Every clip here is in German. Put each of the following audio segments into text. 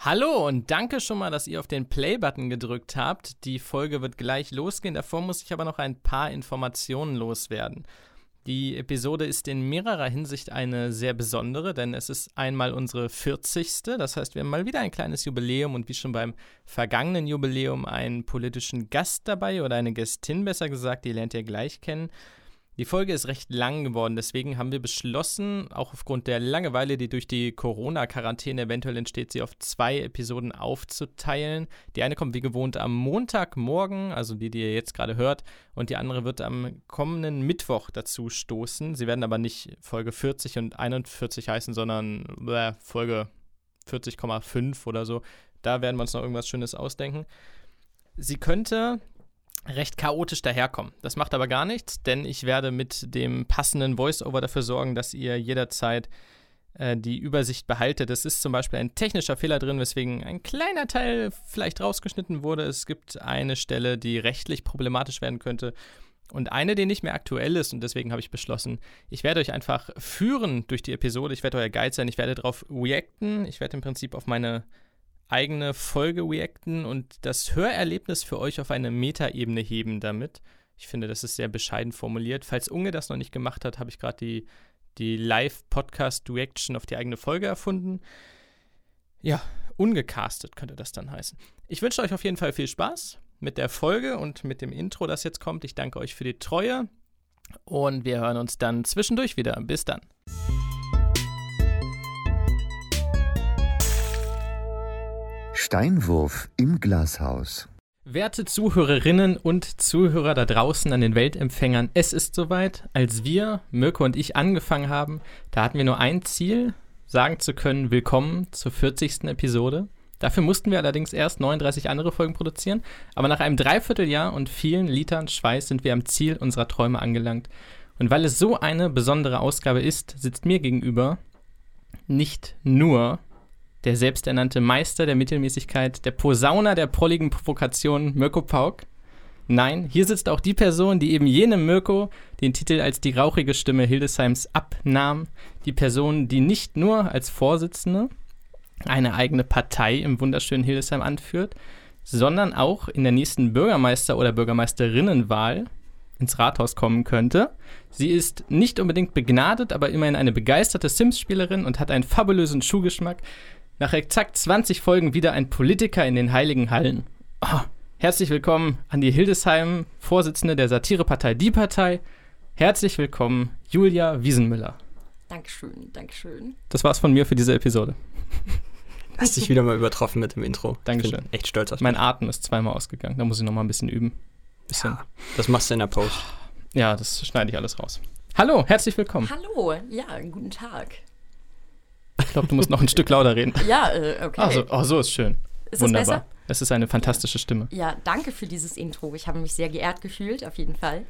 Hallo und danke schon mal, dass ihr auf den Play-Button gedrückt habt. Die Folge wird gleich losgehen. Davor muss ich aber noch ein paar Informationen loswerden. Die Episode ist in mehrerer Hinsicht eine sehr besondere, denn es ist einmal unsere 40. Das heißt, wir haben mal wieder ein kleines Jubiläum und wie schon beim vergangenen Jubiläum einen politischen Gast dabei oder eine Gästin besser gesagt, die lernt ihr gleich kennen. Die Folge ist recht lang geworden, deswegen haben wir beschlossen, auch aufgrund der Langeweile, die durch die Corona-Quarantäne eventuell entsteht, sie auf 2 Episoden aufzuteilen. Die eine kommt wie gewohnt am Montagmorgen, also die ihr jetzt gerade hört, und die andere wird am kommenden Mittwoch dazu stoßen. Sie werden aber nicht Folge 40 und 41 heißen, sondern Folge 40,5 oder so. Da werden wir uns noch irgendwas Schönes ausdenken. Sie könnte recht chaotisch daherkommen. Das macht aber gar nichts, denn ich werde mit dem passenden Voice-Over dafür sorgen, dass ihr jederzeit die Übersicht behaltet. Es ist zum Beispiel ein technischer Fehler drin, weswegen ein kleiner Teil vielleicht rausgeschnitten wurde. Es gibt eine Stelle, die rechtlich problematisch werden könnte und eine, die nicht mehr aktuell ist, und deswegen habe ich beschlossen, ich werde euch einfach führen durch die Episode. Ich werde euer Guide sein, ich werde darauf reacten. Ich werde im Prinzip auf meine eigene Folge reacten und das Hörerlebnis für euch auf eine Metaebene heben damit. Ich finde, das ist sehr bescheiden formuliert. Falls Unge das noch nicht gemacht hat, habe ich gerade die Live-Podcast-Reaction auf die eigene Folge erfunden. Ja, ungecastet könnte das dann heißen. Ich wünsche euch auf jeden Fall viel Spaß mit der Folge und mit dem Intro, das jetzt kommt. Ich danke euch für die Treue und wir hören uns dann zwischendurch wieder. Bis dann. Steinwurf im Glashaus. Werte Zuhörerinnen und Zuhörer da draußen an den Weltempfängern, es ist soweit. Als wir, Mirko und ich, angefangen haben, da hatten wir nur ein Ziel, sagen zu können, willkommen zur 40. Episode. Dafür mussten wir allerdings erst 39 andere Folgen produzieren, aber nach einem Dreivierteljahr und vielen Litern Schweiß sind wir am Ziel unserer Träume angelangt. Und weil es so eine besondere Ausgabe ist, sitzt mir gegenüber nicht nur der selbsternannte Meister der Mittelmäßigkeit, der Posauner der prolligen Provokation, Mirko Pauk. Nein, hier sitzt auch die Person, die eben jenem Mirko den Titel als die rauchige Stimme Hildesheims abnahm. Die Person, die nicht nur als Vorsitzende eine eigene Partei im wunderschönen Hildesheim anführt, sondern auch in der nächsten Bürgermeister- oder Bürgermeisterinnenwahl ins Rathaus kommen könnte. Sie ist nicht unbedingt begnadet, aber immerhin eine begeisterte Sims-Spielerin und hat einen fabulösen Schuhgeschmack. Nach exakt 20 Folgen wieder ein Politiker in den heiligen Hallen. Oh, herzlich willkommen an die Hildesheim, Vorsitzende der Satirepartei Die Partei. Herzlich willkommen, Julia Wiesenmüller. Dankeschön, Dankeschön. Das war's von mir für diese Episode. Hast dich wieder mal übertroffen mit dem Intro. Dankeschön. Ich bin echt stolz auf dich. Mein Atem ist zweimal ausgegangen, da muss ich noch mal ein bisschen üben. Ja, das machst du in der Post. Ja, das schneide ich alles raus. Hallo, herzlich willkommen. Hallo, ja, guten Tag. Ich glaube, du musst noch ein Stück lauter reden. Ja, okay. So ist schön. Ist Wunderbar. das besser? Es ist eine fantastische Stimme. Ja, danke für dieses Intro. Ich habe mich sehr geehrt gefühlt, auf jeden Fall.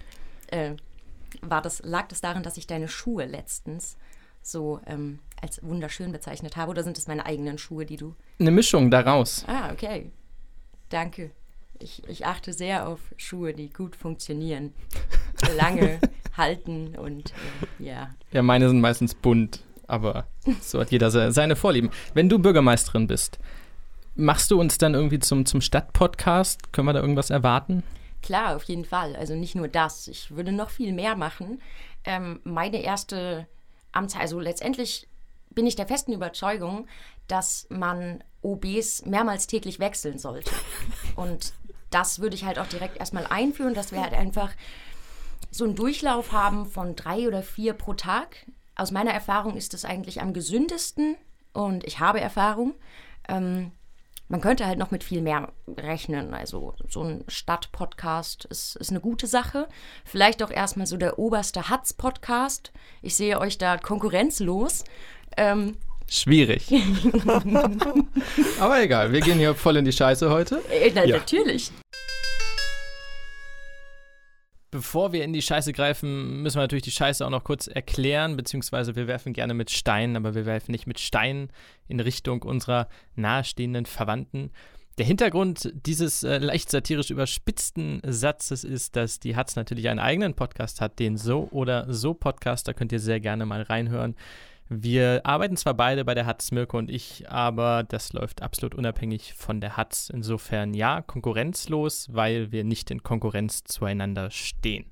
Lag das daran, dass ich deine Schuhe letztens so als wunderschön bezeichnet habe? Oder sind es meine eigenen Schuhe, die du... Eine Mischung daraus. Ah, okay. Danke. Ich achte sehr auf Schuhe, die gut funktionieren. Lange halten und ja. Ja, meine sind meistens bunt, aber so hat jeder seine Vorlieben. Wenn du Bürgermeisterin bist, machst du uns dann irgendwie zum Stadtpodcast? Können wir da irgendwas erwarten? Klar, auf jeden Fall. Also nicht nur das. Ich würde noch viel mehr machen. Meine erste also letztendlich bin ich der festen Überzeugung, dass man OBs mehrmals täglich wechseln sollte. Und das würde ich halt auch direkt erstmal einführen, dass wir halt einfach so einen Durchlauf haben von 3 oder 4 pro Tag. Aus meiner Erfahrung ist das eigentlich am gesündesten und ich habe Erfahrung. Man könnte halt noch mit viel mehr rechnen. Also so ein Stadtpodcast ist eine gute Sache. Vielleicht auch erstmal so der oberste Hatz-Podcast. Ich sehe euch da konkurrenzlos. Schwierig. Aber egal, wir gehen hier voll in die Scheiße heute. Ja. Natürlich. Bevor wir in die Scheiße greifen, müssen wir natürlich die Scheiße auch noch kurz erklären, beziehungsweise wir werfen gerne mit Steinen, aber wir werfen nicht mit Steinen in Richtung unserer nahestehenden Verwandten. Der Hintergrund dieses leicht satirisch überspitzten Satzes ist, dass die Hatz natürlich einen eigenen Podcast hat, den So oder So Podcast, da könnt ihr sehr gerne mal reinhören. Wir arbeiten zwar beide bei der Hatz, Mirko und ich, aber das läuft absolut unabhängig von der Hatz. Insofern ja, konkurrenzlos, weil wir nicht in Konkurrenz zueinander stehen.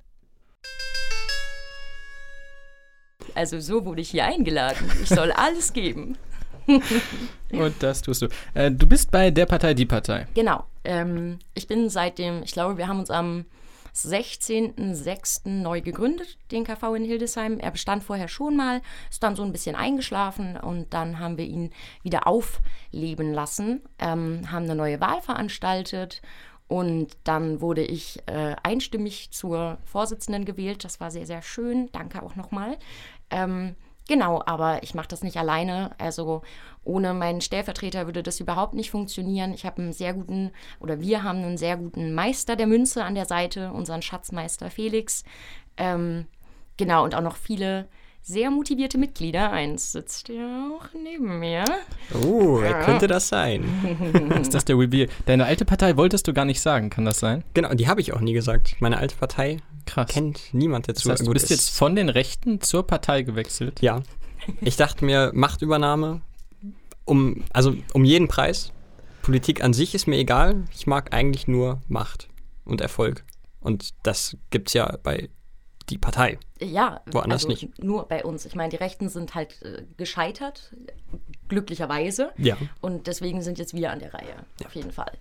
Also so wurde ich hier eingeladen. Ich soll alles geben. Und das tust du. Du bist bei der Partei, die Partei. Genau. Ich bin ich glaube, wir haben uns am 16.06. neu gegründet, den KV in Hildesheim. Er bestand vorher schon mal, ist dann so ein bisschen eingeschlafen und dann haben wir ihn wieder aufleben lassen, haben eine neue Wahl veranstaltet und dann wurde ich einstimmig zur Vorsitzenden gewählt. Das war sehr, sehr schön. Danke auch nochmal. Genau, aber ich mache das nicht alleine. Also ohne meinen Stellvertreter würde das überhaupt nicht funktionieren. Wir haben einen sehr guten Meister der Münze an der Seite, unseren Schatzmeister Felix. Genau, und auch noch viele sehr motivierte Mitglieder. Eins sitzt ja auch neben mir. Oh, wer könnte das sein? Ist das der Reveal? Deine alte Partei wolltest du gar nicht sagen, kann das sein? Genau, die habe ich auch nie gesagt. Meine alte Partei Krass. kennt niemand dazu. Das heißt, du bist jetzt von den Rechten zur Partei gewechselt? Ja. Ich dachte mir, Machtübernahme um jeden Preis. Politik an sich ist mir egal. Ich mag eigentlich nur Macht und Erfolg. Und das gibt's ja bei die Partei. Ja, woanders also nicht. Nur bei uns. Ich meine, die Rechten sind halt gescheitert, glücklicherweise. Ja. Und deswegen sind jetzt wir an der Reihe, auf jeden Fall.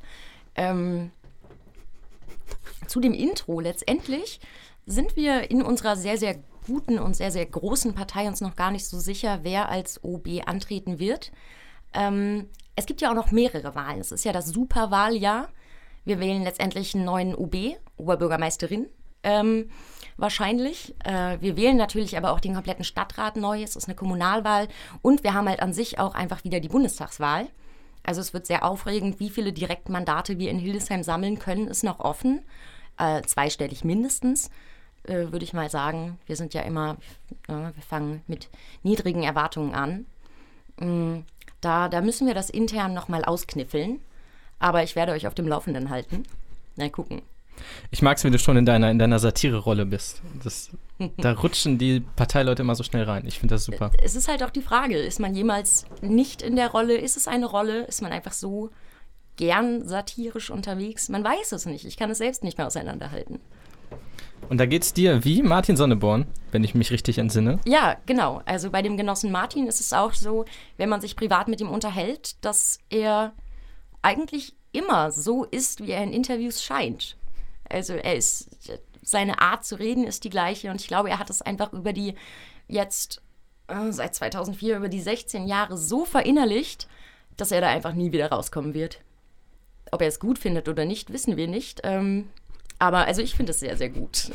Zu dem Intro letztendlich sind wir in unserer sehr, sehr guten und sehr, sehr großen Partei uns noch gar nicht so sicher, wer als OB antreten wird. Es gibt ja auch noch mehrere Wahlen. Es ist ja das Superwahljahr. Wir wählen letztendlich einen neuen OB, Oberbürgermeisterin, wahrscheinlich. Wir wählen natürlich aber auch den kompletten Stadtrat neu. Es ist eine Kommunalwahl und wir haben halt an sich auch einfach wieder die Bundestagswahl. Also es wird sehr aufregend, wie viele Direktmandate wir in Hildesheim sammeln können, ist noch offen. Zweistellig mindestens, würde ich mal sagen. Wir sind ja immer, wir fangen mit niedrigen Erwartungen an. Da müssen wir das intern nochmal auskniffeln. Aber ich werde euch auf dem Laufenden halten. Na, gucken. Ich mag es, wie du schon in deiner Satire-Rolle bist. Da rutschen die Parteileute immer so schnell rein. Ich finde das super. Es ist halt auch die Frage, ist man jemals nicht in der Rolle? Ist es eine Rolle? Ist man einfach so gern satirisch unterwegs? Man weiß es nicht. Ich kann es selbst nicht mehr auseinanderhalten. Und da geht's dir wie Martin Sonneborn, wenn ich mich richtig entsinne. Ja, genau. Also bei dem Genossen Martin ist es auch so, wenn man sich privat mit ihm unterhält, dass er eigentlich immer so ist, wie er in Interviews scheint. Also seine Art zu reden ist die gleiche und ich glaube, er hat es einfach über die jetzt seit 2004, über die 16 Jahre so verinnerlicht, dass er da einfach nie wieder rauskommen wird. Ob er es gut findet oder nicht, wissen wir nicht. Aber also ich finde es sehr, sehr gut.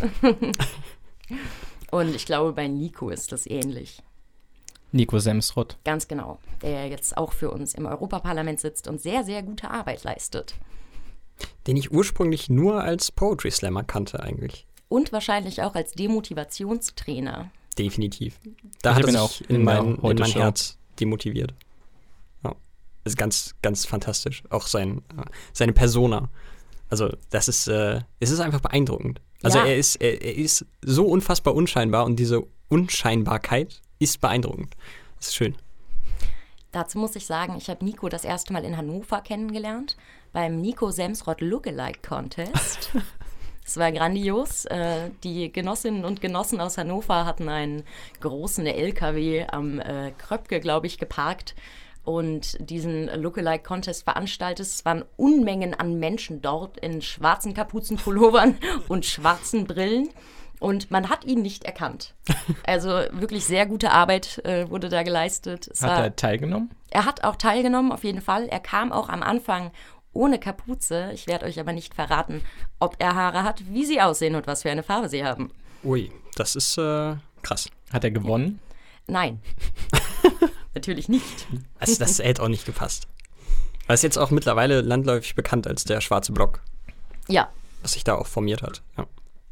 Und ich glaube, bei Nico ist das ähnlich. Nico Semsrott. Ganz genau. Der jetzt auch für uns im Europaparlament sitzt und sehr, sehr gute Arbeit leistet. Den ich ursprünglich nur als Poetry Slammer kannte eigentlich. Und wahrscheinlich auch als Demotivationstrainer. Definitiv. Da hat er auch sich in mein Herz demotiviert. Ja. Das ist ganz, ganz fantastisch. Auch seine Persona. Also das ist, es ist einfach beeindruckend. Also ja. er ist so unfassbar unscheinbar und diese Unscheinbarkeit ist beeindruckend. Das ist schön. Dazu muss ich sagen, ich habe Nico das erste Mal in Hannover kennengelernt, beim Nico Semsrott Lookalike Contest. Es war grandios. Die Genossinnen und Genossen aus Hannover hatten einen großen LKW am Kröpke, glaube ich, geparkt und diesen Lookalike Contest veranstaltet. Es waren Unmengen an Menschen dort in schwarzen Kapuzenpullovern und schwarzen Brillen. Und man hat ihn nicht erkannt. Also wirklich sehr gute Arbeit wurde da geleistet. Hat er teilgenommen? Er hat auch teilgenommen, auf jeden Fall. Er kam auch am Anfang ohne Kapuze. Ich werde euch aber nicht verraten, ob er Haare hat, wie sie aussehen und was für eine Farbe sie haben. Ui, das ist krass. Hat er gewonnen? Nein, natürlich nicht. Also das hätte auch nicht gepasst. Er ist jetzt auch mittlerweile landläufig bekannt als der schwarze Block. Ja. Was sich da auch formiert hat, ja.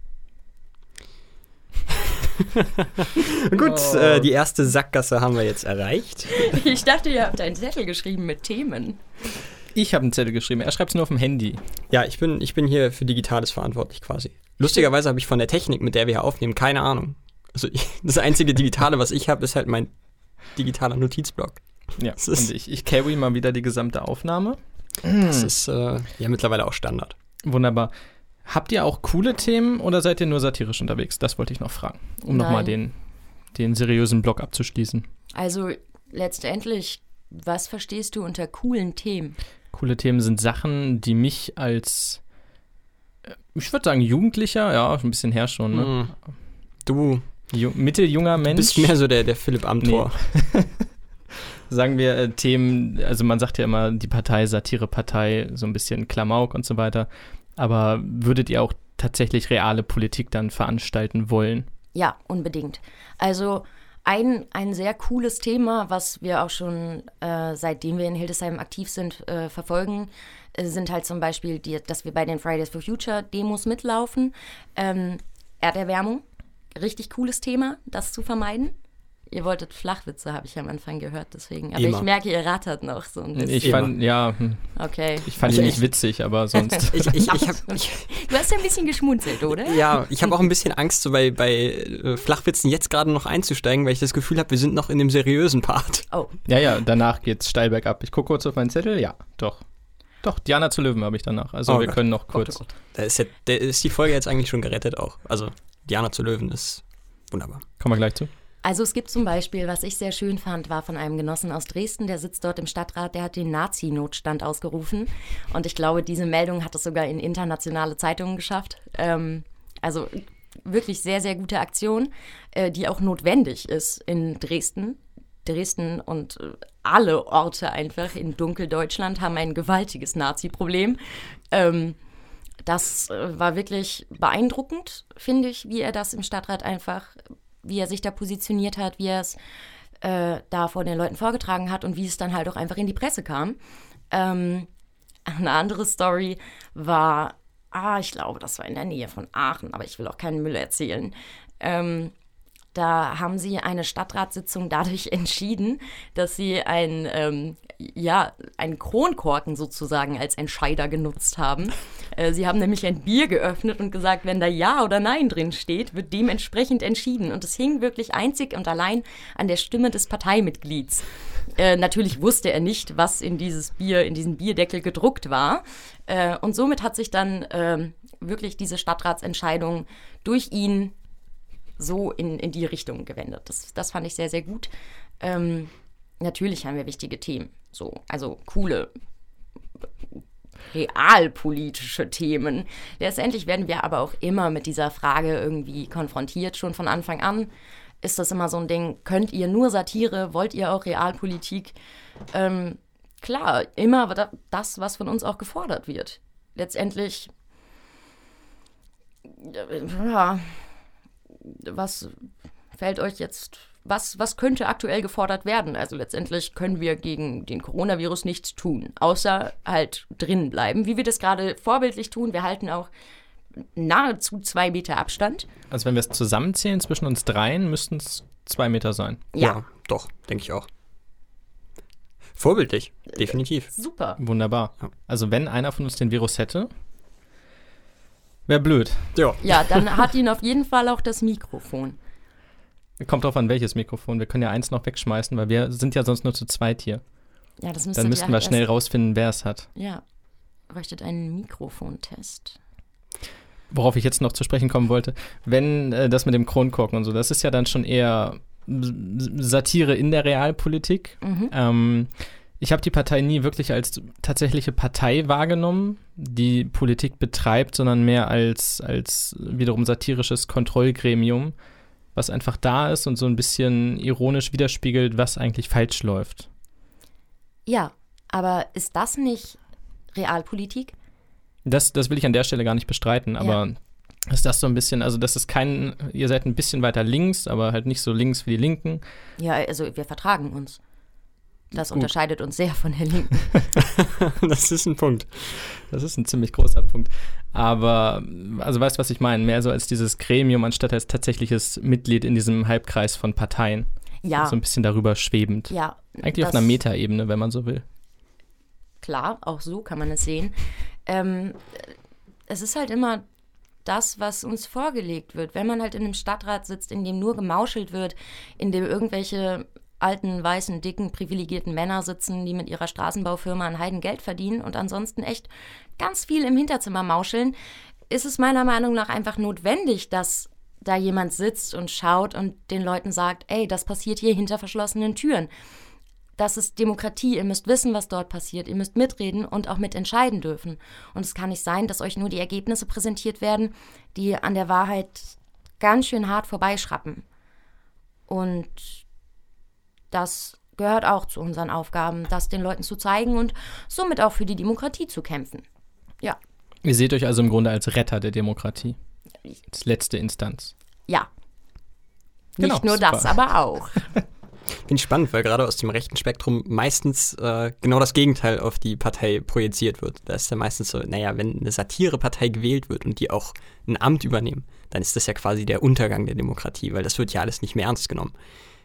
Gut, die erste Sackgasse haben wir jetzt erreicht. Ich dachte, ihr habt einen Zettel geschrieben mit Themen. Ich habe einen Zettel geschrieben, er schreibt es nur auf dem Handy. Ja, ich bin hier für Digitales verantwortlich quasi. Lustigerweise habe ich von der Technik, mit der wir hier aufnehmen, keine Ahnung. Also das einzige Digitale, was ich habe, ist halt mein digitaler Notizblock. Ja, und ich carry mal wieder die gesamte Aufnahme. Das ist ja mittlerweile auch Standard. Wunderbar. Habt ihr auch coole Themen oder seid ihr nur satirisch unterwegs? Das wollte ich noch fragen, um nochmal den seriösen Block abzuschließen. Also letztendlich, was verstehst du unter coolen Themen? Coole Themen sind Sachen, die mich als, ich würde sagen, Jugendlicher, ja, schon ein bisschen her schon, ne? Du mitteljunger Mensch. bist mehr so der Philipp Amthor. Nee. Sagen wir Themen, also man sagt ja immer, die Partei, Satirepartei, so ein bisschen Klamauk und so weiter. Aber würdet ihr auch tatsächlich reale Politik dann veranstalten wollen? Ja, unbedingt. Also ein sehr cooles Thema, was wir auch schon seitdem wir in Hildesheim aktiv sind, verfolgen, sind halt zum Beispiel, dass wir bei den Fridays for Future Demos mitlaufen. Erderwärmung, richtig cooles Thema, das zu vermeiden. Ihr wolltet Flachwitze, habe ich am Anfang gehört, deswegen. Aber ich merke, ihr rattert noch so ein bisschen. Okay. Ich fand ihn nicht witzig, aber sonst. Du hast ja ein bisschen geschmunzelt, oder? Ja, ich habe auch ein bisschen Angst, so bei Flachwitzen jetzt gerade noch einzusteigen, weil ich das Gefühl habe, wir sind noch in dem seriösen Part. Oh. Ja, danach geht's steil bergab. Ich gucke kurz auf meinen Zettel, ja, doch. Doch, Diana zu Löwen habe ich danach. Also wir können noch kurz. Oh Gott. Da ist die Folge jetzt eigentlich schon gerettet auch. Also Diana zu Löwen ist wunderbar. Kommen wir gleich zu. Also es gibt zum Beispiel, was ich sehr schön fand, war von einem Genossen aus Dresden, der sitzt dort im Stadtrat, der hat den Nazi-Notstand ausgerufen. Und ich glaube, diese Meldung hat es sogar in internationale Zeitungen geschafft. Also wirklich sehr, sehr gute Aktion, die auch notwendig ist in Dresden. Dresden und alle Orte einfach in Dunkeldeutschland haben ein gewaltiges Nazi-Problem. Das war wirklich beeindruckend, finde ich, wie er das im Stadtrat wie er sich da positioniert hat, wie er es da vor den Leuten vorgetragen hat und wie es dann halt auch einfach in die Presse kam. Eine andere Story war, ich glaube, das war in der Nähe von Aachen, aber ich will auch keinen Müll erzählen. Da haben sie eine Stadtratssitzung dadurch entschieden, dass sie einen Kronkorken sozusagen als Entscheider genutzt haben. Sie haben nämlich ein Bier geöffnet und gesagt, wenn da Ja oder Nein drin steht, wird dementsprechend entschieden. Und es hing wirklich einzig und allein an der Stimme des Parteimitglieds. Natürlich wusste er nicht, was in diesen Bierdeckel gedruckt war. Und somit hat sich dann wirklich diese Stadtratsentscheidung durch ihn so in die Richtung gewendet. Das fand ich sehr, sehr gut. Natürlich haben wir wichtige Themen, also coole, realpolitische Themen. Letztendlich werden wir aber auch immer mit dieser Frage irgendwie konfrontiert, schon von Anfang an. Ist das immer so ein Ding, könnt ihr nur Satire, wollt ihr auch Realpolitik? Klar, immer das, was von uns auch gefordert wird. Letztendlich, was fällt euch jetzt, was könnte aktuell gefordert werden? Also letztendlich können wir gegen den Coronavirus nichts tun, außer halt drinnen bleiben, wie wir das gerade vorbildlich tun. Wir halten auch nahezu 2 Meter Abstand. Also wenn wir es zusammenzählen zwischen uns dreien, müssten es 2 Meter sein. Ja, doch, denke ich auch. Vorbildlich, definitiv. Super. Wunderbar. Also wenn einer von uns den Virus hätte, wäre blöd. Ja, dann hat ihn auf jeden Fall auch das Mikrofon. Kommt drauf an, welches Mikrofon. Wir können ja eins noch wegschmeißen, weil wir sind ja sonst nur zu zweit hier. Ja, das dann müssten wir schnell rausfinden, wer es hat. Ja, bräuchtet einen Mikrofontest. Worauf ich jetzt noch zu sprechen kommen wollte, wenn das mit dem Kronkorken und so, das ist ja dann schon eher Satire in der Realpolitik. Ich habe die Partei nie wirklich als tatsächliche Partei wahrgenommen, die Politik betreibt, sondern mehr als wiederum satirisches Kontrollgremium, was einfach da ist und so ein bisschen ironisch widerspiegelt, was eigentlich falsch läuft. Ja, aber ist das nicht Realpolitik? Das will ich an der Stelle gar nicht bestreiten, aber ist das so ein bisschen, also das ist ihr seid ein bisschen weiter links, aber halt nicht so links wie die Linken. Ja, also wir vertragen uns. Das unterscheidet uns sehr von der Linken. Das ist ein Punkt. Das ist ein ziemlich großer Punkt. Aber, also weißt du, was ich meine? Mehr so als dieses Gremium, anstatt als tatsächliches Mitglied in diesem Halbkreis von Parteien. Ja. So ein bisschen darüber schwebend. Ja. Eigentlich auf einer Metaebene, wenn man so will. Klar, auch so kann man es sehen. Es ist halt immer das, was uns vorgelegt wird. Wenn man halt in einem Stadtrat sitzt, in dem nur gemauschelt wird, in dem irgendwelche alten, weißen, dicken, privilegierten Männer sitzen, die mit ihrer Straßenbaufirma ein Heidengeld verdienen und ansonsten echt ganz viel im Hinterzimmer mauscheln, ist es meiner Meinung nach einfach notwendig, dass da jemand sitzt und schaut und den Leuten sagt, ey, das passiert hier hinter verschlossenen Türen. Das ist Demokratie, ihr müsst wissen, was dort passiert, ihr müsst mitreden und auch mitentscheiden dürfen. Und es kann nicht sein, dass euch nur die Ergebnisse präsentiert werden, die an der Wahrheit ganz schön hart vorbeischrappen. Und das gehört auch zu unseren Aufgaben, das den Leuten zu zeigen und somit auch für die Demokratie zu kämpfen. Ja. Ihr seht euch also im Grunde als Retter der Demokratie. Als letzte Instanz. Ja. Genau, Nicht nur super. das, aber auch. Finde ich spannend, weil gerade aus dem rechten Spektrum meistens genau das Gegenteil auf die Partei projiziert wird. Da ist ja meistens so, naja, wenn eine Satirepartei gewählt wird und die auch ein Amt übernehmen, dann ist das ja quasi der Untergang der Demokratie, weil das wird ja alles nicht mehr ernst genommen.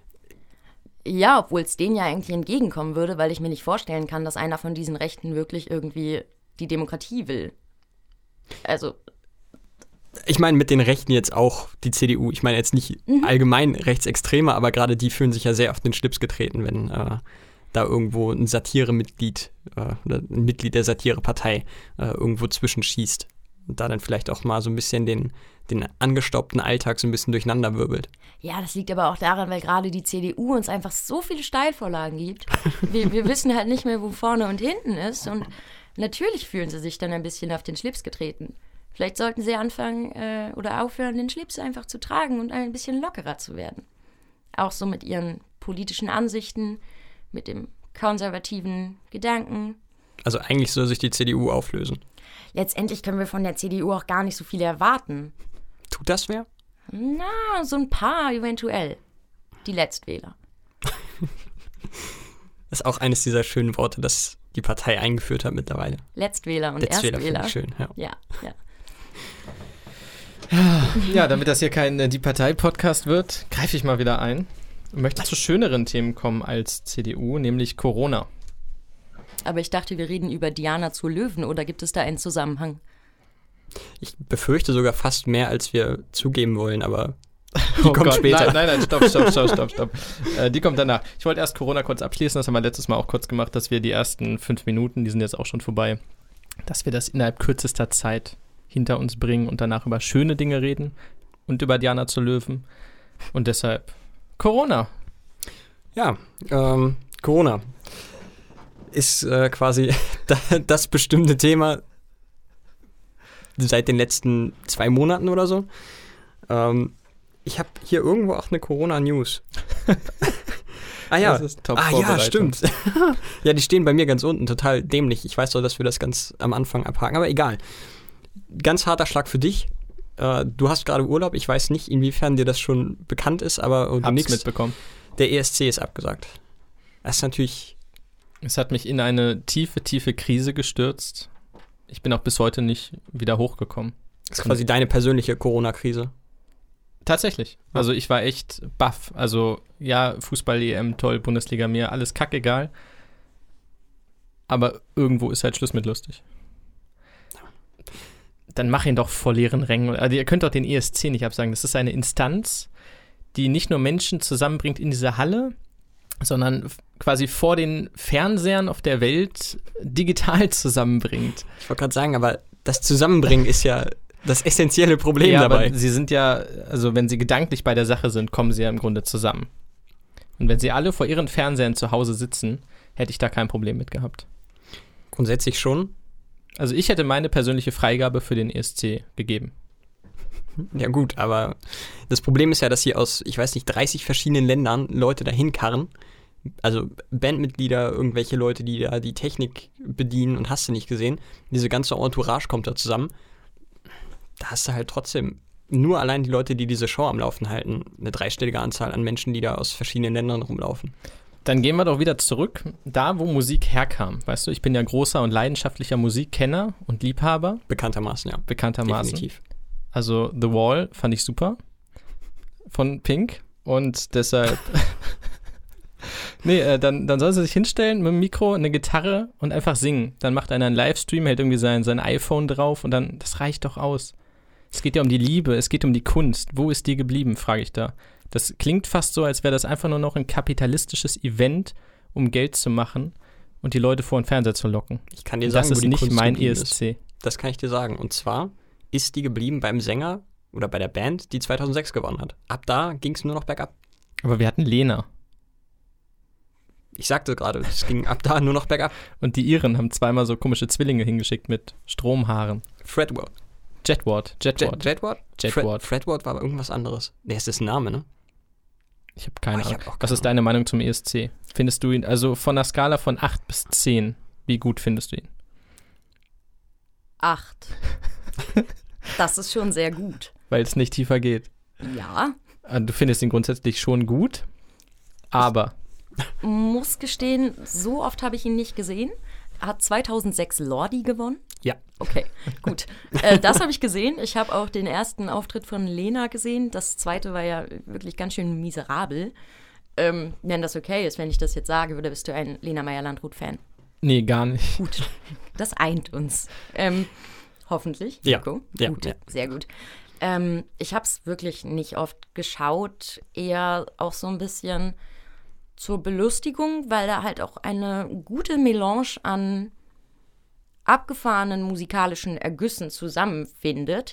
Ja, obwohl es denen ja eigentlich entgegenkommen würde, weil ich mir nicht vorstellen kann, dass einer von diesen Rechten wirklich irgendwie die Demokratie will. Also, Ich meine mit den Rechten jetzt auch die CDU. Ich meine jetzt nicht allgemein Rechtsextreme, aber gerade die fühlen sich ja sehr auf den Schlips getreten, wenn da irgendwo ein Satiremitglied oder ein Mitglied der Satirepartei irgendwo zwischenschießt und da dann vielleicht auch mal so ein bisschen den angestaubten Alltag so ein bisschen durcheinander wirbelt. ja, das liegt aber auch daran, weil gerade die CDU uns einfach so viele Steilvorlagen gibt. Wir wissen halt nicht mehr, wo vorne und hinten ist und natürlich fühlen sie sich dann ein bisschen auf den Schlips getreten. Vielleicht sollten sie anfangen oder aufhören, den Schlips einfach zu tragen und ein bisschen lockerer zu werden. Auch so mit ihren politischen Ansichten, mit dem konservativen Gedanken. Also eigentlich soll sich die CDU auflösen. Letztendlich können wir von der CDU auch gar nicht so viel erwarten. Tut das wer? Na, so ein paar eventuell. Die Letztwähler. Das ist auch eines dieser schönen Worte, das die Partei eingeführt hat mittlerweile. Letztwähler und Letztwähler finde Erstwähler. ich schön, ja. Ja. Ja, damit das hier kein Die Partei-Podcast wird, greife ich mal wieder ein und möchte zu schöneren Themen kommen als CDU, nämlich Corona. Aber ich dachte, wir reden über Diana zur Löwen, oder gibt es da einen Zusammenhang? Ich befürchte sogar fast mehr, als wir zugeben wollen, aber die kommt später. Nein, stopp. Die kommt danach. Ich wollte erst Corona kurz abschließen, das haben wir letztes Mal auch kurz gemacht, dass wir die ersten 5 Minuten, die sind jetzt auch schon vorbei, dass wir das innerhalb kürzester Zeit hinter uns bringen und danach über schöne Dinge reden und über Diana zur Löwen. Und deshalb Corona. Ja, Corona ist quasi das bestimmte Thema seit den letzten 2 Monaten oder so. Ich habe hier irgendwo auch eine Corona-News. Ja. Das ist top ja, Vorbereitung. stimmt. Ja, die stehen bei mir ganz unten, total dämlich. Ich weiß doch, dass wir das ganz am Anfang abhaken, aber egal. Ganz harter Schlag für dich. Du hast gerade Urlaub. Ich weiß nicht, inwiefern dir das schon bekannt ist, aber du Hab's nix. mitbekommen. Der ESC ist abgesagt. Das ist natürlich... Es hat mich in eine tiefe Krise gestürzt. Ich bin auch bis heute nicht wieder hochgekommen. Das ist quasi deine persönliche Corona-Krise. Tatsächlich. Also ich war echt baff. Also ja, Fußball-EM, toll, Bundesliga, mir alles kackegal. Aber irgendwo ist halt Schluss mit lustig. Dann mach ihn doch vor leeren Rängen. Also ihr könnt doch den ESC nicht absagen. Das ist eine Instanz, die nicht nur Menschen zusammenbringt in dieser Halle, sondern quasi vor den Fernsehern auf der Welt digital zusammenbringt. Ich wollte gerade sagen, aber das Zusammenbringen ist ja das essentielle Problem Ja, dabei. aber sie sind ja, also wenn sie gedanklich bei der Sache sind, kommen sie ja im Grunde zusammen. Und wenn sie alle vor ihren Fernsehern zu Hause sitzen, hätte ich da kein Problem mit gehabt. Grundsätzlich schon. Also ich hätte meine persönliche Freigabe für den ESC gegeben. Ja gut, aber das Problem ist ja, dass sie aus, ich weiß nicht, 30 verschiedenen Ländern Leute dahin karren. Also Bandmitglieder, irgendwelche Leute, die da die Technik bedienen und hast du nicht gesehen. Diese ganze Entourage kommt da zusammen. Da hast du halt trotzdem nur allein die Leute, die diese Show am Laufen halten, eine 3-stellige Anzahl an Menschen, die da aus verschiedenen Ländern rumlaufen. Dann gehen wir doch wieder zurück, da wo Musik herkam. Weißt du, ich bin ja großer und leidenschaftlicher Musikkenner und Liebhaber. Bekanntermaßen, ja. Bekanntermaßen. Definitiv. Also The Wall fand ich super von Pink und deshalb dann soll sie sich hinstellen mit dem Mikro, eine Gitarre und einfach singen. Dann macht einer einen Livestream, hält irgendwie sein iPhone drauf und dann, das reicht doch aus. Es geht ja um die Liebe, es geht um die Kunst. Wo ist die geblieben, frage ich da. Das klingt fast so, als wäre das einfach nur noch ein kapitalistisches Event, um Geld zu machen und die Leute vor den Fernseher zu locken. Ich kann dir sagen, das ist wo die nicht Kunst mein geblieben ESC. ist. Das kann ich dir sagen. Und zwar ist die geblieben beim Sänger oder bei der Band, die 2006 gewonnen hat. Ab da ging es nur noch bergab. Aber wir hatten Lena. Ich sagte gerade, es ging ab da nur noch bergab. Und die Iren haben zweimal so komische Zwillinge hingeschickt mit Stromhaaren. Fredward. Jedward. Fredward war aber irgendwas anderes. Der ist das ein Name, ne? Ich habe keine ich Ahnung. hab auch keine Was ist deine Meinung zum ESC? Findest du ihn, also von einer Skala von 8 bis 10, wie gut findest du ihn? 8. Das ist schon sehr gut. Weil es nicht tiefer geht. Ja. Du findest ihn grundsätzlich schon gut, aber Muss gestehen, so oft habe ich ihn nicht gesehen. Hat 2006 Lordi gewonnen? ja. Okay, gut. Das habe ich gesehen. Ich habe auch den ersten Auftritt von Lena gesehen. Das zweite war ja wirklich ganz schön miserabel. Wenn das okay ist, wenn ich das jetzt sage, oder bist du ein Lena Meyer-Landrut-Fan? Nee, gar nicht. Gut, das eint uns. Hoffentlich. Ja. Nico. Ja, Gut, ja. sehr gut. Ich habe es wirklich nicht oft geschaut, eher auch so ein bisschen zur Belustigung, weil da halt auch eine gute Melange an abgefahrenen musikalischen Ergüssen zusammenfindet.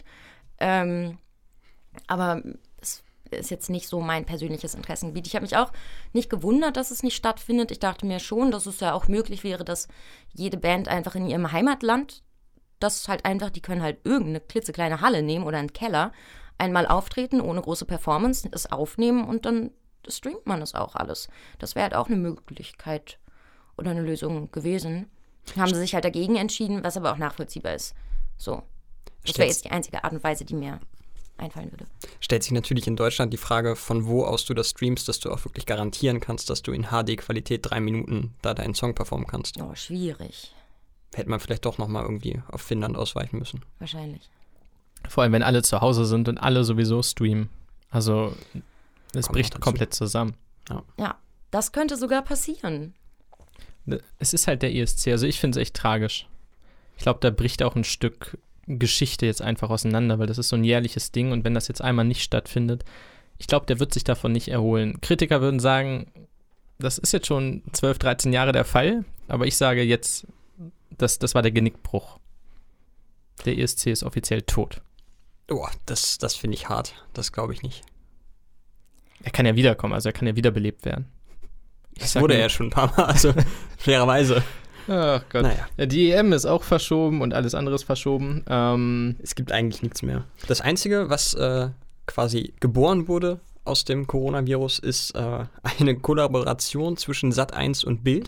Aber es ist jetzt nicht so mein persönliches Interessengebiet. Ich habe mich auch nicht gewundert, dass es nicht stattfindet. Ich dachte mir schon, dass es ja auch möglich wäre, dass jede Band einfach in ihrem Heimatland, das halt einfach, die können halt irgendeine klitzekleine Halle nehmen oder einen Keller, einmal auftreten, ohne große Performance, es aufnehmen und dann streamt man es auch alles. Das wäre halt auch eine Möglichkeit oder eine Lösung gewesen. Haben sie sich halt dagegen entschieden, was aber auch nachvollziehbar ist. So. Das wäre jetzt die einzige Art und Weise, die mir einfallen würde. Stellt sich natürlich in Deutschland die Frage, von wo aus du das streamst, dass du auch wirklich garantieren kannst, dass du in HD-Qualität 3 Minuten da deinen Song performen kannst. Oh, schwierig. Hätte man vielleicht doch nochmal irgendwie auf Finnland ausweichen müssen. Wahrscheinlich. Vor allem, wenn alle zu Hause sind und alle sowieso streamen. Also, es Kommt bricht noch dazu. komplett zusammen. Ja, das könnte sogar passieren. Es ist halt der ESC, also ich finde es echt tragisch. Ich glaube, da bricht auch ein Stück Geschichte jetzt einfach auseinander, weil das ist so ein jährliches Ding und wenn das jetzt einmal nicht stattfindet, ich glaube, der wird sich davon nicht erholen. Kritiker würden sagen, das ist jetzt schon 12, 13 Jahre der Fall, aber ich sage jetzt, das war der Genickbruch. Der ESC ist offiziell tot. Oh, das finde ich hart. Das glaube ich nicht. Er kann ja wiederkommen, also er kann ja wiederbelebt werden. Das wurde ja schon ein paar Mal, also fairerweise. Ach Gott. Naja. Ja, die EM ist auch verschoben und alles andere ist verschoben. Es gibt eigentlich nichts mehr. Das Einzige, was quasi geboren wurde aus dem Coronavirus, ist eine Kollaboration zwischen Sat.1 und Bild.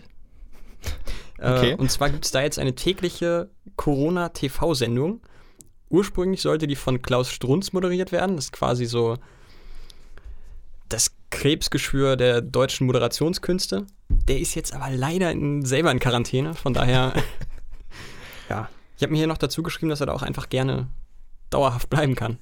Okay. Und zwar gibt es da jetzt eine tägliche Corona-TV-Sendung. Ursprünglich sollte die von Klaus Strunz moderiert werden. Das ist quasi so das Krebsgeschwür der deutschen Moderationskünste. Der ist jetzt aber leider selber in Quarantäne. Von daher, ja. Ich habe mir hier noch dazu geschrieben, dass er da auch einfach gerne dauerhaft bleiben kann.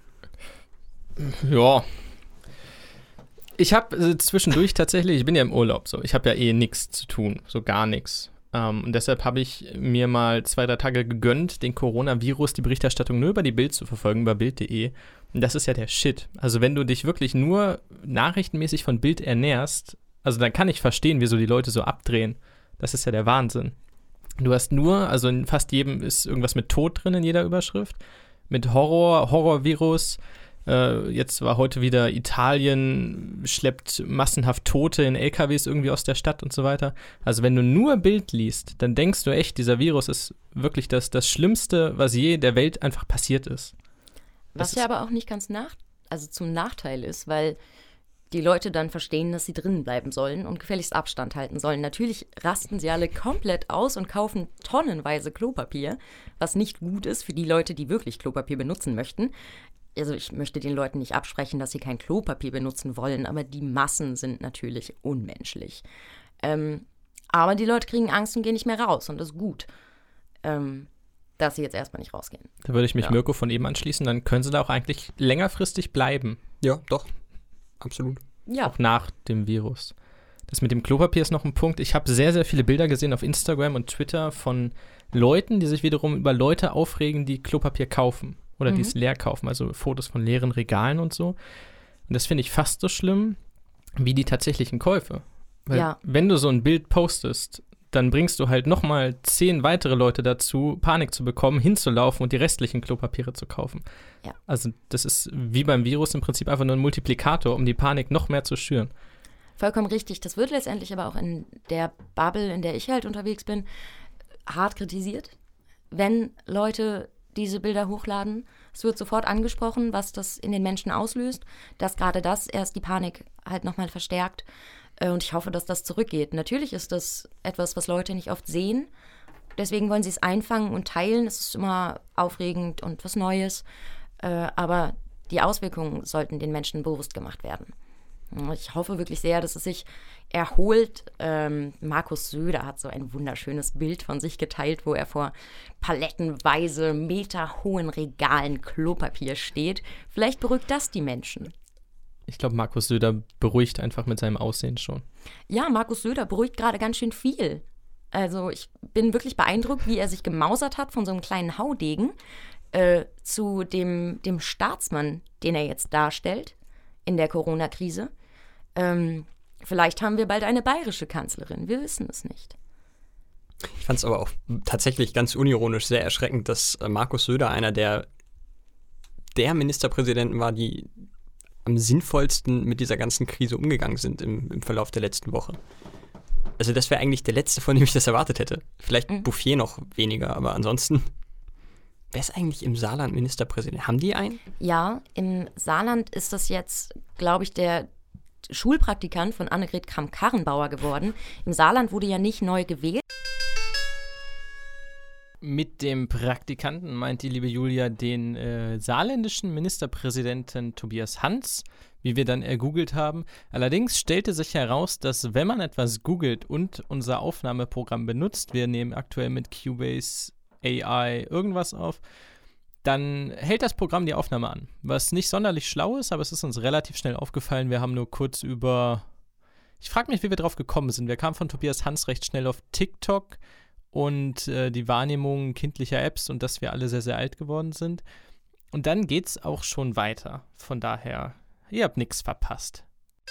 Ja. Ich habe zwischendurch tatsächlich, ich bin ja im Urlaub, so. Ich habe ja eh nichts zu tun, so gar nichts. Und deshalb habe ich mir mal 2, 3 Tage gegönnt, den Coronavirus, die Berichterstattung nur über die Bild zu verfolgen, über Bild.de. Und das ist ja der Shit. Also wenn du dich wirklich nur nachrichtenmäßig von Bild ernährst, also dann kann ich verstehen, wieso die Leute so abdrehen. Das ist ja der Wahnsinn. Du hast nur, also in fast jedem ist irgendwas mit Tod drin in jeder Überschrift, mit Horrorvirus. Jetzt war heute wieder Italien schleppt massenhaft Tote in LKWs irgendwie aus der Stadt und so weiter. Also wenn du nur Bild liest, dann denkst du echt, dieser Virus ist wirklich das Schlimmste, was je der Welt einfach passiert ist. Was ja aber auch nicht ganz zum Nachteil ist, weil die Leute dann verstehen, dass sie drinnen bleiben sollen und gefälligst Abstand halten sollen. Natürlich rasten sie alle komplett aus und kaufen tonnenweise Klopapier, was nicht gut ist für die Leute, die wirklich Klopapier benutzen möchten. Also ich möchte den Leuten nicht absprechen, dass sie kein Klopapier benutzen wollen, aber die Massen sind natürlich unmenschlich. Aber die Leute kriegen Angst und gehen nicht mehr raus und das ist gut, dass sie jetzt erstmal nicht rausgehen. Da würde ich mich Mirko von eben anschließen, dann können sie da auch eigentlich längerfristig bleiben. Ja, doch. Absolut. Ja. Auch nach dem Virus. Das mit dem Klopapier ist noch ein Punkt. Ich habe sehr, sehr viele Bilder gesehen auf Instagram und Twitter von Leuten, die sich wiederum über Leute aufregen, die Klopapier kaufen oder die es leer kaufen. Also Fotos von leeren Regalen und so. Und das finde ich fast so schlimm wie die tatsächlichen Käufe. Weil Ja. wenn du so ein Bild postest, dann bringst du halt nochmal 10 weitere Leute dazu, Panik zu bekommen, hinzulaufen und die restlichen Klopapiere zu kaufen. Ja. Also das ist wie beim Virus im Prinzip einfach nur ein Multiplikator, um die Panik noch mehr zu schüren. Vollkommen richtig. Das wird letztendlich aber auch in der Bubble, in der ich halt unterwegs bin, hart kritisiert. Wenn Leute diese Bilder hochladen, es wird sofort angesprochen, was das in den Menschen auslöst, dass gerade das erst die Panik halt nochmal verstärkt. Und ich hoffe, dass das zurückgeht. Natürlich ist das etwas, was Leute nicht oft sehen. Deswegen wollen sie es einfangen und teilen. Es ist immer aufregend und was Neues. Aber die Auswirkungen sollten den Menschen bewusst gemacht werden. Ich hoffe wirklich sehr, dass es sich erholt. Markus Söder hat so ein wunderschönes Bild von sich geteilt, wo er vor palettenweise meterhohen Regalen Klopapier steht. Vielleicht beruhigt das die Menschen. Ich glaube, Markus Söder beruhigt einfach mit seinem Aussehen schon. Ja, Markus Söder beruhigt gerade ganz schön viel. Also ich bin wirklich beeindruckt, wie er sich gemausert hat von so einem kleinen Haudegen zu dem Staatsmann, den er jetzt darstellt in der Corona-Krise. Vielleicht haben wir bald eine bayerische Kanzlerin, wir wissen es nicht. Ich fand es aber auch tatsächlich ganz unironisch sehr erschreckend, dass Markus Söder einer der Ministerpräsidenten war, die am sinnvollsten mit dieser ganzen Krise umgegangen sind im Verlauf der letzten Woche. Also das wäre eigentlich der letzte, von dem ich das erwartet hätte. Vielleicht Bouffier noch weniger, aber ansonsten, wer ist eigentlich im Saarland Ministerpräsident? Haben die einen? Ja, im Saarland ist das jetzt, glaube ich, der Schulpraktikant von Annegret Kramp-Karrenbauer geworden. Im Saarland wurde ja nicht neu gewählt. Mit dem Praktikanten meint die liebe Julia den saarländischen Ministerpräsidenten Tobias Hans, wie wir dann ergoogelt haben. Allerdings stellte sich heraus, dass wenn man etwas googelt und unser Aufnahmeprogramm benutzt, wir nehmen aktuell mit Cubase AI irgendwas auf, dann hält das Programm die Aufnahme an. Was nicht sonderlich schlau ist, aber es ist uns relativ schnell aufgefallen. Wir haben nur kurz ich frage mich, wie wir drauf gekommen sind. Wir kamen von Tobias Hans recht schnell auf TikTok und die Wahrnehmung kindlicher Apps und dass wir alle sehr, sehr alt geworden sind. Und dann geht's auch schon weiter. Von daher, ihr habt nichts verpasst.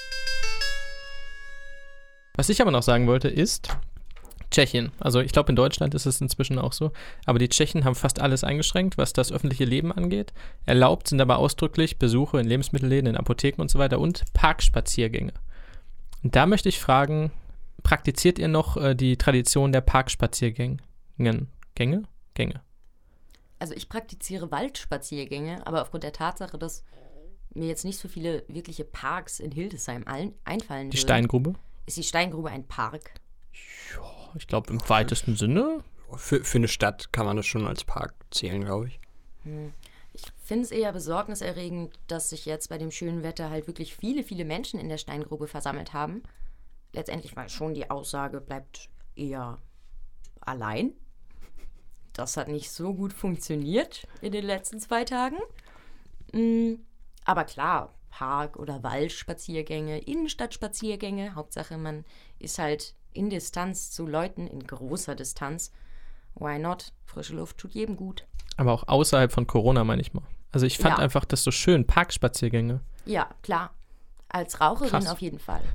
Was ich aber noch sagen wollte, ist Tschechien. Also ich glaube, in Deutschland ist es inzwischen auch so. Aber die Tschechen haben fast alles eingeschränkt, was das öffentliche Leben angeht. Erlaubt sind aber ausdrücklich Besuche in Lebensmittelläden, in Apotheken und so weiter und Parkspaziergänge. Und da möchte ich fragen, praktiziert ihr noch die Tradition der Parkspaziergänge? Gänge? Also ich praktiziere Waldspaziergänge, aber aufgrund der Tatsache, dass mir jetzt nicht so viele wirkliche Parks in Hildesheim einfallen Die würden, Steingrube? ist die Steingrube ein Park. Ja, ich glaube im weitesten Sinne. Für eine Stadt kann man das schon als Park zählen, glaube ich. Ich finde es eher besorgniserregend, dass sich jetzt bei dem schönen Wetter halt wirklich viele, viele Menschen in der Steingrube versammelt haben. Letztendlich war schon die Aussage, bleibt eher allein. Das hat nicht so gut funktioniert in den letzten 2 Tagen. Aber klar, Park- oder Waldspaziergänge, Innenstadtspaziergänge. Hauptsache, man ist halt in Distanz zu Leuten, in großer Distanz. Why not? Frische Luft tut jedem gut. Aber auch außerhalb von Corona, meine ich mal. Also ich fand Ja. einfach das so schön, Parkspaziergänge. Ja, klar. Als Raucherin Krass. auf jeden Fall.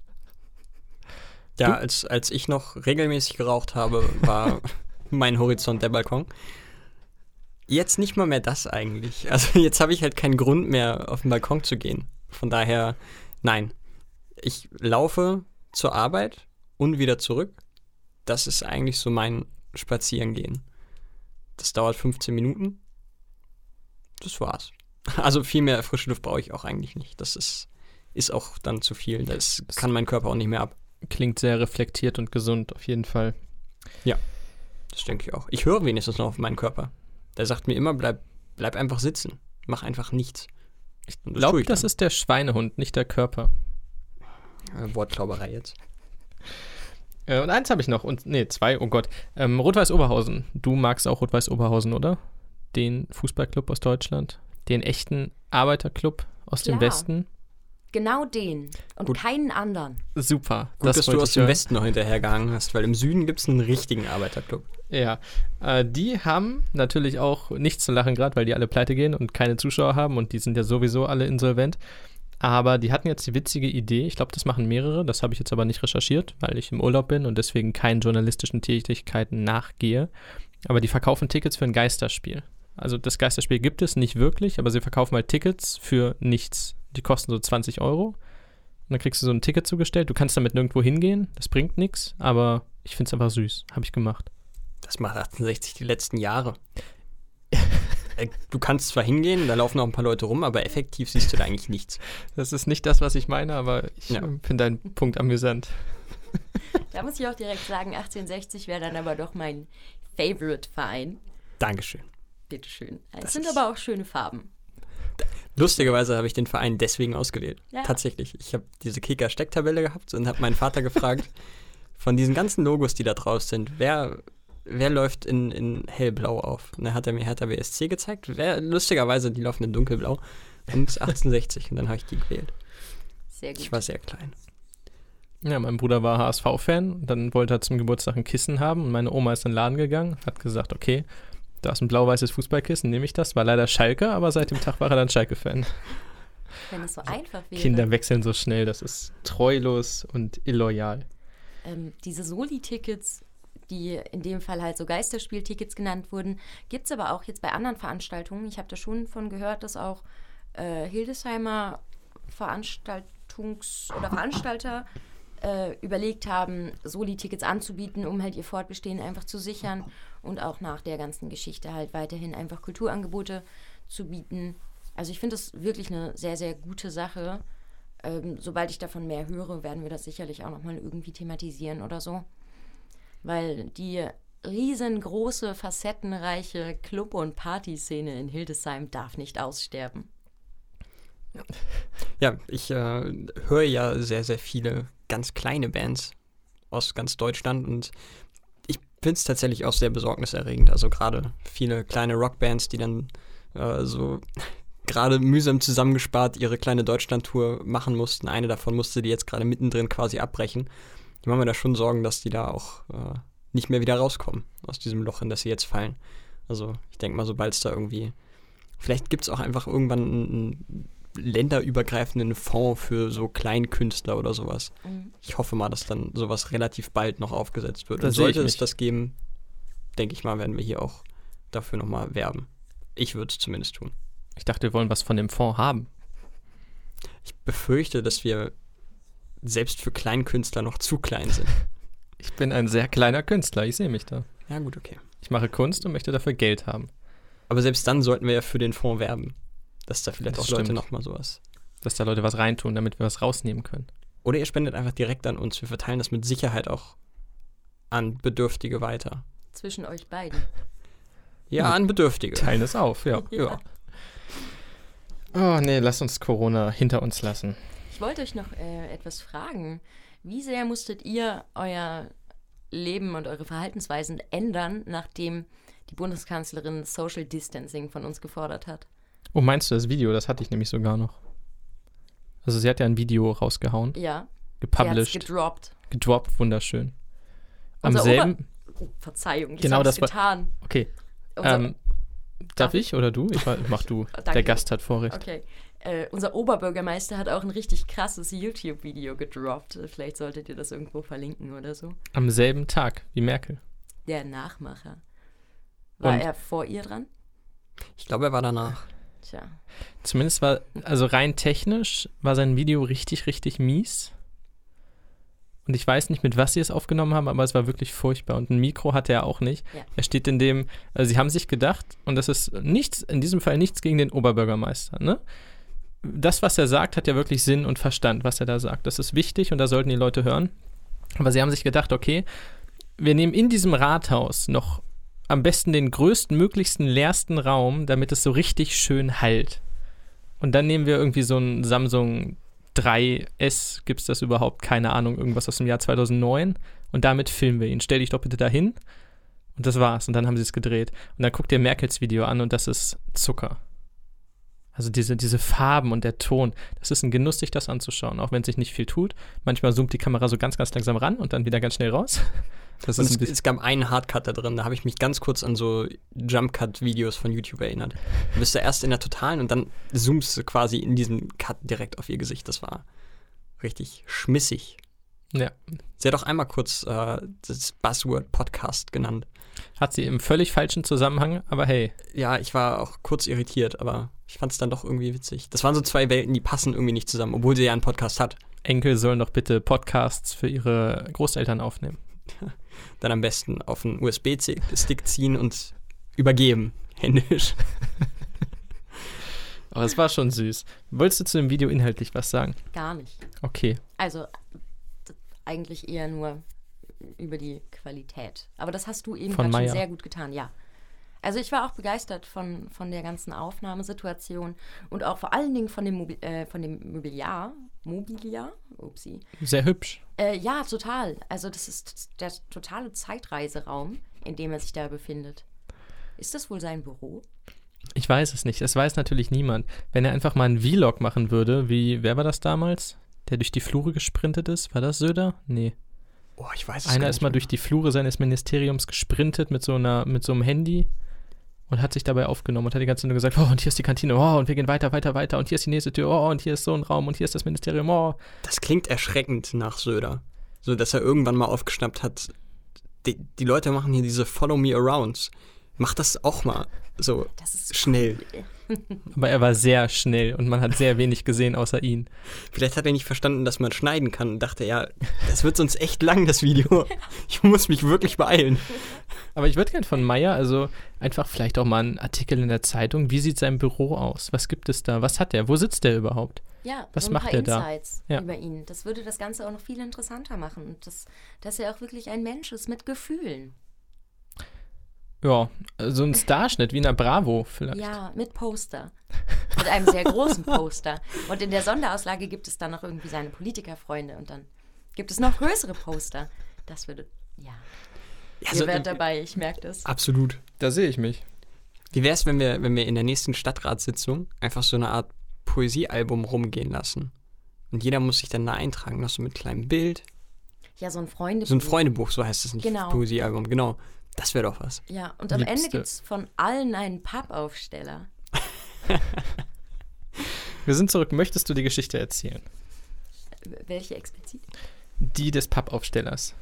Ja, als ich noch regelmäßig geraucht habe, war mein Horizont der Balkon. Jetzt nicht mal mehr das eigentlich. Also jetzt habe ich halt keinen Grund mehr, auf den Balkon zu gehen. Von daher, nein. Ich laufe zur Arbeit und wieder zurück. Das ist eigentlich so mein Spazierengehen. Das dauert 15 Minuten. Das war's. Also viel mehr frische Luft brauche ich auch eigentlich nicht. Das ist auch dann zu viel. Das kann mein Körper auch nicht mehr ab. Klingt sehr reflektiert und gesund, auf jeden Fall. Das denke ich auch. Ich höre wenigstens noch auf meinen Körper. Der sagt mir immer, bleib einfach sitzen. Mach einfach nichts. Ich glaube, das ist der Schweinehund, nicht der Körper. Wortklauberei jetzt. Und eins habe ich noch. 2, oh Gott. Rot-Weiß Oberhausen. Du magst auch Rot-Weiß Oberhausen, oder? Den Fußballclub aus Deutschland. Den echten Arbeiterclub aus dem Klar. Westen. Genau den. Und Gut. keinen anderen. Super. Gut, dass du wollte aus ich dem hören. Westen noch hinterhergehangen hast, weil im Süden gibt es einen richtigen Arbeiterclub. Ja, die haben natürlich auch nichts zu lachen gerade, weil die alle pleite gehen und keine Zuschauer haben und die sind ja sowieso alle insolvent. Aber die hatten jetzt die witzige Idee, ich glaube, das machen mehrere, das habe ich jetzt aber nicht recherchiert, weil ich im Urlaub bin und deswegen keinen journalistischen Tätigkeiten nachgehe. Aber die verkaufen Tickets für ein Geisterspiel. Also das Geisterspiel gibt es nicht wirklich, aber sie verkaufen halt Tickets für nichts. Die kosten so 20 €. Und dann kriegst du so ein Ticket zugestellt. Du kannst damit nirgendwo hingehen, das bringt nichts, aber ich finde es einfach süß. Habe ich gemacht. Das macht 1860 die letzten Jahre. Du kannst zwar hingehen, da laufen auch ein paar Leute rum, aber effektiv siehst du da eigentlich nichts. Das ist nicht das, was ich meine, aber ich finde deinen Punkt amüsant. Da muss ich auch direkt sagen, 1860 wäre dann aber doch mein Favorite-Verein. Dankeschön. Bitteschön. Es sind aber auch schöne Farben. Lustigerweise habe ich den Verein deswegen ausgewählt. Ja. Tatsächlich. Ich habe diese Kicker-Stecktabelle gehabt und habe meinen Vater gefragt, von diesen ganzen Logos, die da drauf sind, wer läuft in hellblau auf? Und dann hat er mir Hertha BSC gezeigt. Lustigerweise, die laufen in dunkelblau. Und 1860. Und dann habe ich die gewählt. Sehr gut. Ich war sehr klein. Ja, mein Bruder war HSV-Fan. Dann wollte er zum Geburtstag ein Kissen haben. Und meine Oma ist in den Laden gegangen. Hat gesagt, okay, da ist ein blau-weißes Fußballkissen, nehme ich das. War leider Schalke, aber seit dem Tag war er dann Schalke-Fan. Wenn es so einfach wäre. Kinder wechseln so schnell. Das ist treulos und illoyal. Diese Soli-Tickets, die in dem Fall halt so Geisterspieltickets genannt wurden, gibt es aber auch jetzt bei anderen Veranstaltungen. Ich habe da schon von gehört, dass auch Hildesheimer Veranstalter überlegt haben, Soli-Tickets anzubieten, um halt ihr Fortbestehen einfach zu sichern und auch nach der ganzen Geschichte halt weiterhin einfach Kulturangebote zu bieten. Also ich finde das wirklich eine sehr, sehr gute Sache. Sobald ich davon mehr höre, werden wir das sicherlich auch nochmal irgendwie thematisieren oder so. Weil die riesengroße, facettenreiche Club- und Partyszene in Hildesheim darf nicht aussterben. Ja, ich höre ja sehr, sehr viele ganz kleine Bands aus ganz Deutschland und ich finde es tatsächlich auch sehr besorgniserregend. Also gerade viele kleine Rockbands, die dann so gerade mühsam zusammengespart ihre kleine Deutschland-Tour machen mussten. Eine davon musste die jetzt gerade mittendrin quasi abbrechen. Ich mache mir da schon Sorgen, dass die da auch nicht mehr wieder rauskommen aus diesem Loch, in das sie jetzt fallen. Also ich denke mal, sobald es da irgendwie, vielleicht gibt es auch einfach irgendwann einen länderübergreifenden Fonds für so Kleinkünstler oder sowas. Mhm. Ich hoffe mal, dass dann sowas relativ bald noch aufgesetzt wird. Und sollte es das geben, denke ich mal, werden wir hier auch dafür nochmal werben. Ich würde es zumindest tun. Ich dachte, wir wollen was von dem Fonds haben. Ich befürchte, dass wir selbst für Kleinkünstler noch zu klein sind. Ich bin ein sehr kleiner Künstler, ich sehe mich da. Ja gut, okay. Ich mache Kunst und möchte dafür Geld haben. Aber selbst dann sollten wir ja für den Fonds werben. Dass da vielleicht das auch stimmt. Leute nochmal sowas. Dass da Leute was reintun, damit wir was rausnehmen können. Oder ihr spendet einfach direkt an uns. Wir verteilen das mit Sicherheit auch an Bedürftige weiter. Zwischen euch beiden. Ja, an Bedürftige. Teilen es auf, ja. Ja. Oh nee, lasst uns Corona hinter uns lassen. Ich wollte euch noch etwas fragen. Wie sehr musstet ihr euer Leben und eure Verhaltensweisen ändern, nachdem die Bundeskanzlerin Social Distancing von uns gefordert hat? Oh, meinst du das Video? Das hatte ich nämlich sogar noch. Also sie hat ja ein Video rausgehauen. Ja. Gepublished. Gedroppt, wunderschön. Am selben... Verzeihung, ich genau, habe das es getan. Okay. Darf ich oder du? Mach du. Der Gast hat Vorrecht. Okay. Unser Oberbürgermeister hat auch ein richtig krasses YouTube-Video gedroppt. Vielleicht solltet ihr das irgendwo verlinken oder so. Am selben Tag wie Merkel. Der Nachmacher. War er vor ihr dran? Ich glaube, er war danach. Tja. Zumindest also rein technisch war sein Video richtig, richtig mies. Und ich weiß nicht, mit was sie es aufgenommen haben, aber es war wirklich furchtbar. Und ein Mikro hatte er auch nicht. Ja. Er steht in dem, sie haben sich gedacht, und das ist nichts, in diesem Fall nichts gegen den Oberbürgermeister, ne? Das, was er sagt, hat ja wirklich Sinn und Verstand, was er da sagt. Das ist wichtig und da sollten die Leute hören. Aber sie haben sich gedacht, okay, wir nehmen in diesem Rathaus noch am besten den größten, möglichsten, leersten Raum, damit es so richtig schön hallt. Und dann nehmen wir irgendwie so ein Samsung 3S, gibt es das überhaupt? Keine Ahnung, irgendwas aus dem Jahr 2009. Und damit filmen wir ihn. Stell dich doch bitte dahin. Und das war's. Und dann haben sie es gedreht. Und dann guckt ihr Merkels Video an und das ist Zucker. Also diese Farben und der Ton, das ist ein Genuss, sich das anzuschauen, auch wenn sich nicht viel tut. Manchmal zoomt die Kamera so ganz, ganz langsam ran und dann wieder ganz schnell raus. Das ist es gab einen Hardcut da drin, da habe ich mich ganz kurz an so Jump-Cut-Videos von YouTube erinnert. Du bist da erst in der Totalen und dann zoomst du quasi in diesen Cut direkt auf ihr Gesicht. Das war richtig schmissig. Ja. Sie hat auch einmal kurz das Buzzword Podcast genannt. Hat sie im völlig falschen Zusammenhang, aber hey. Ja, ich war auch kurz irritiert, aber ich fand es dann doch irgendwie witzig. Das waren so zwei Welten, die passen irgendwie nicht zusammen, obwohl sie ja einen Podcast hat. Enkel sollen doch bitte Podcasts für ihre Großeltern aufnehmen. Dann am besten auf einen USB-Stick ziehen und übergeben, händisch. Aber es war schon süß. Wolltest du zu dem Video inhaltlich was sagen? Gar nicht. Okay. Also eigentlich eher nur über die Qualität. Aber das hast du eben Von gerade schon Maya. sehr gut getan, ja. Also ich war auch begeistert von der ganzen Aufnahmesituation und auch vor allen Dingen von dem Mobiliar. Upsi. Sehr hübsch. Ja, total. Also das ist der totale Zeitreiseraum, in dem er sich da befindet. Ist das wohl sein Büro? Ich weiß es nicht. Es weiß natürlich niemand. Wenn er einfach mal einen Vlog machen würde, wer war das damals? Der durch die Flure gesprintet ist? War das Söder? Nee. Oh, ich weiß es Einer gar ist nicht mal mehr. durch die Flure seines Ministeriums gesprintet mit so einem Handy und hat sich dabei aufgenommen und hat die ganze Zeit nur gesagt, oh, und hier ist die Kantine, oh, und wir gehen weiter, weiter, weiter, und hier ist die nächste Tür, oh, und hier ist so ein Raum, und hier ist das Ministerium, oh. Das klingt erschreckend nach Söder. So, dass er irgendwann mal aufgeschnappt hat, die Leute machen hier diese Follow Me Arounds. Mach das auch mal so Das ist schnell. cool. Aber er war sehr schnell und man hat sehr wenig gesehen außer ihn. Vielleicht hat er nicht verstanden, dass man schneiden kann und dachte, ja, das wird sonst echt lang, das Video. Ich muss mich wirklich beeilen. Aber ich würde gern von Maya, also einfach vielleicht auch mal einen Artikel in der Zeitung. Wie sieht sein Büro aus? Was gibt es da? Was hat er? Wo sitzt er überhaupt? Ja, Was so ein macht paar er da? Insights Ja. über ihn. Das würde das Ganze auch noch viel interessanter machen. Und dass er auch wirklich ein Mensch ist mit Gefühlen. Ja, so ein Starschnitt wie in der Bravo vielleicht. Ja, mit Poster. Mit einem sehr großen Poster. Und in der Sonderauslage gibt es dann noch irgendwie seine Politikerfreunde. Und dann gibt es noch größere Poster. Das würde, ja. Also, Ihr werdet dabei, ich merke das. absolut. Da sehe ich mich. Wie wäre es, wenn wir in der nächsten Stadtratssitzung einfach so eine Art Poesiealbum rumgehen lassen? Und jeder muss sich dann da eintragen, noch so mit kleinem Bild. Ja, so ein Freundebuch. So ein Freundebuch, so heißt es nicht. Genau. Poesiealbum, genau. Das wäre doch was. Ja, und am Liebste. Ende gibt es von allen einen Pappaufsteller. Wir sind zurück. Möchtest du die Geschichte erzählen? Welche explizit? Die des Pappaufstellers.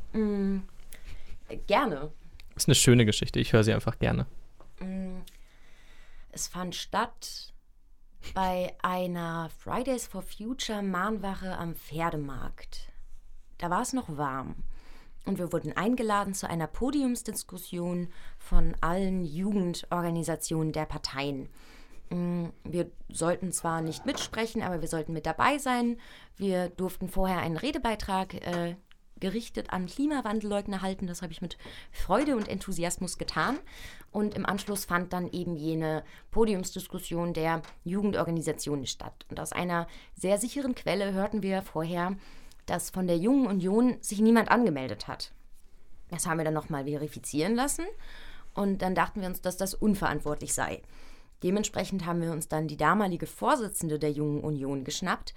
Gerne. Ist eine schöne Geschichte. Ich höre sie einfach gerne. Es fand statt bei einer Fridays for Future Mahnwache am Pferdemarkt. Da war es noch warm. Und wir wurden eingeladen zu einer Podiumsdiskussion von allen Jugendorganisationen der Parteien. Wir sollten zwar nicht mitsprechen, aber wir sollten mit dabei sein. Wir durften vorher einen Redebeitrag gerichtet an Klimawandelleugner halten. Das habe ich mit Freude und Enthusiasmus getan. Und im Anschluss fand dann eben jene Podiumsdiskussion der Jugendorganisationen statt. Und aus einer sehr sicheren Quelle hörten wir vorher, dass von der Jungen Union sich niemand angemeldet hat. Das haben wir dann nochmal verifizieren lassen und dann dachten wir uns, dass das unverantwortlich sei. Dementsprechend haben wir uns dann die damalige Vorsitzende der Jungen Union geschnappt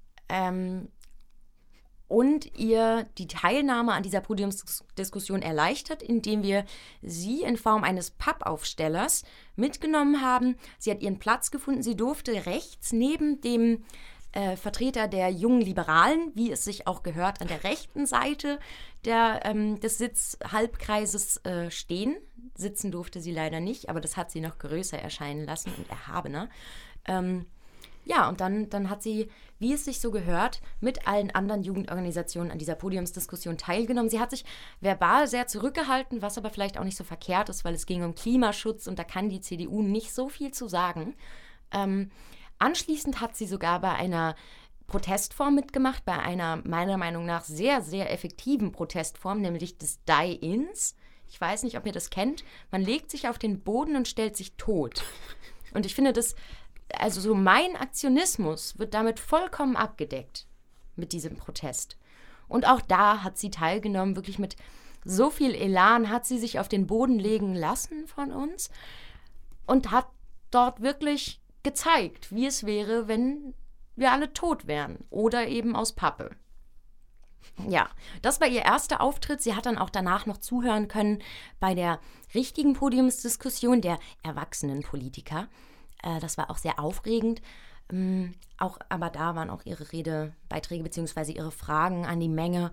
und ihr die Teilnahme an dieser Podiumsdiskussion erleichtert, indem wir sie in Form eines Pappaufstellers mitgenommen haben. Sie hat ihren Platz gefunden, sie durfte rechts neben dem Vertreter der jungen Liberalen, wie es sich auch gehört, an der rechten Seite des Sitzhalbkreises stehen. Sitzen durfte sie leider nicht, aber das hat sie noch größer erscheinen lassen und erhabener. Ja, und dann hat sie, wie es sich so gehört, mit allen anderen Jugendorganisationen an dieser Podiumsdiskussion teilgenommen. Sie hat sich verbal sehr zurückgehalten, was aber vielleicht auch nicht so verkehrt ist, weil es ging um Klimaschutz und da kann die CDU nicht so viel zu sagen. Anschließend hat sie sogar bei einer Protestform mitgemacht, bei einer meiner Meinung nach sehr, sehr effektiven Protestform, nämlich des Die-Ins. Ich weiß nicht, ob ihr das kennt. Man legt sich auf den Boden und stellt sich tot. Und ich finde also so mein Aktionismus wird damit vollkommen abgedeckt mit diesem Protest. Und auch da hat sie teilgenommen, wirklich mit so viel Elan hat sie sich auf den Boden legen lassen von uns und hat dort wirklich gezeigt, wie es wäre, wenn wir alle tot wären oder eben aus Pappe. Ja, das war ihr erster Auftritt. Sie hat dann auch danach noch zuhören können bei der richtigen Podiumsdiskussion der erwachsenen Politiker. Das war auch sehr aufregend. Aber da waren auch ihre Redebeiträge bzw. ihre Fragen an die Menge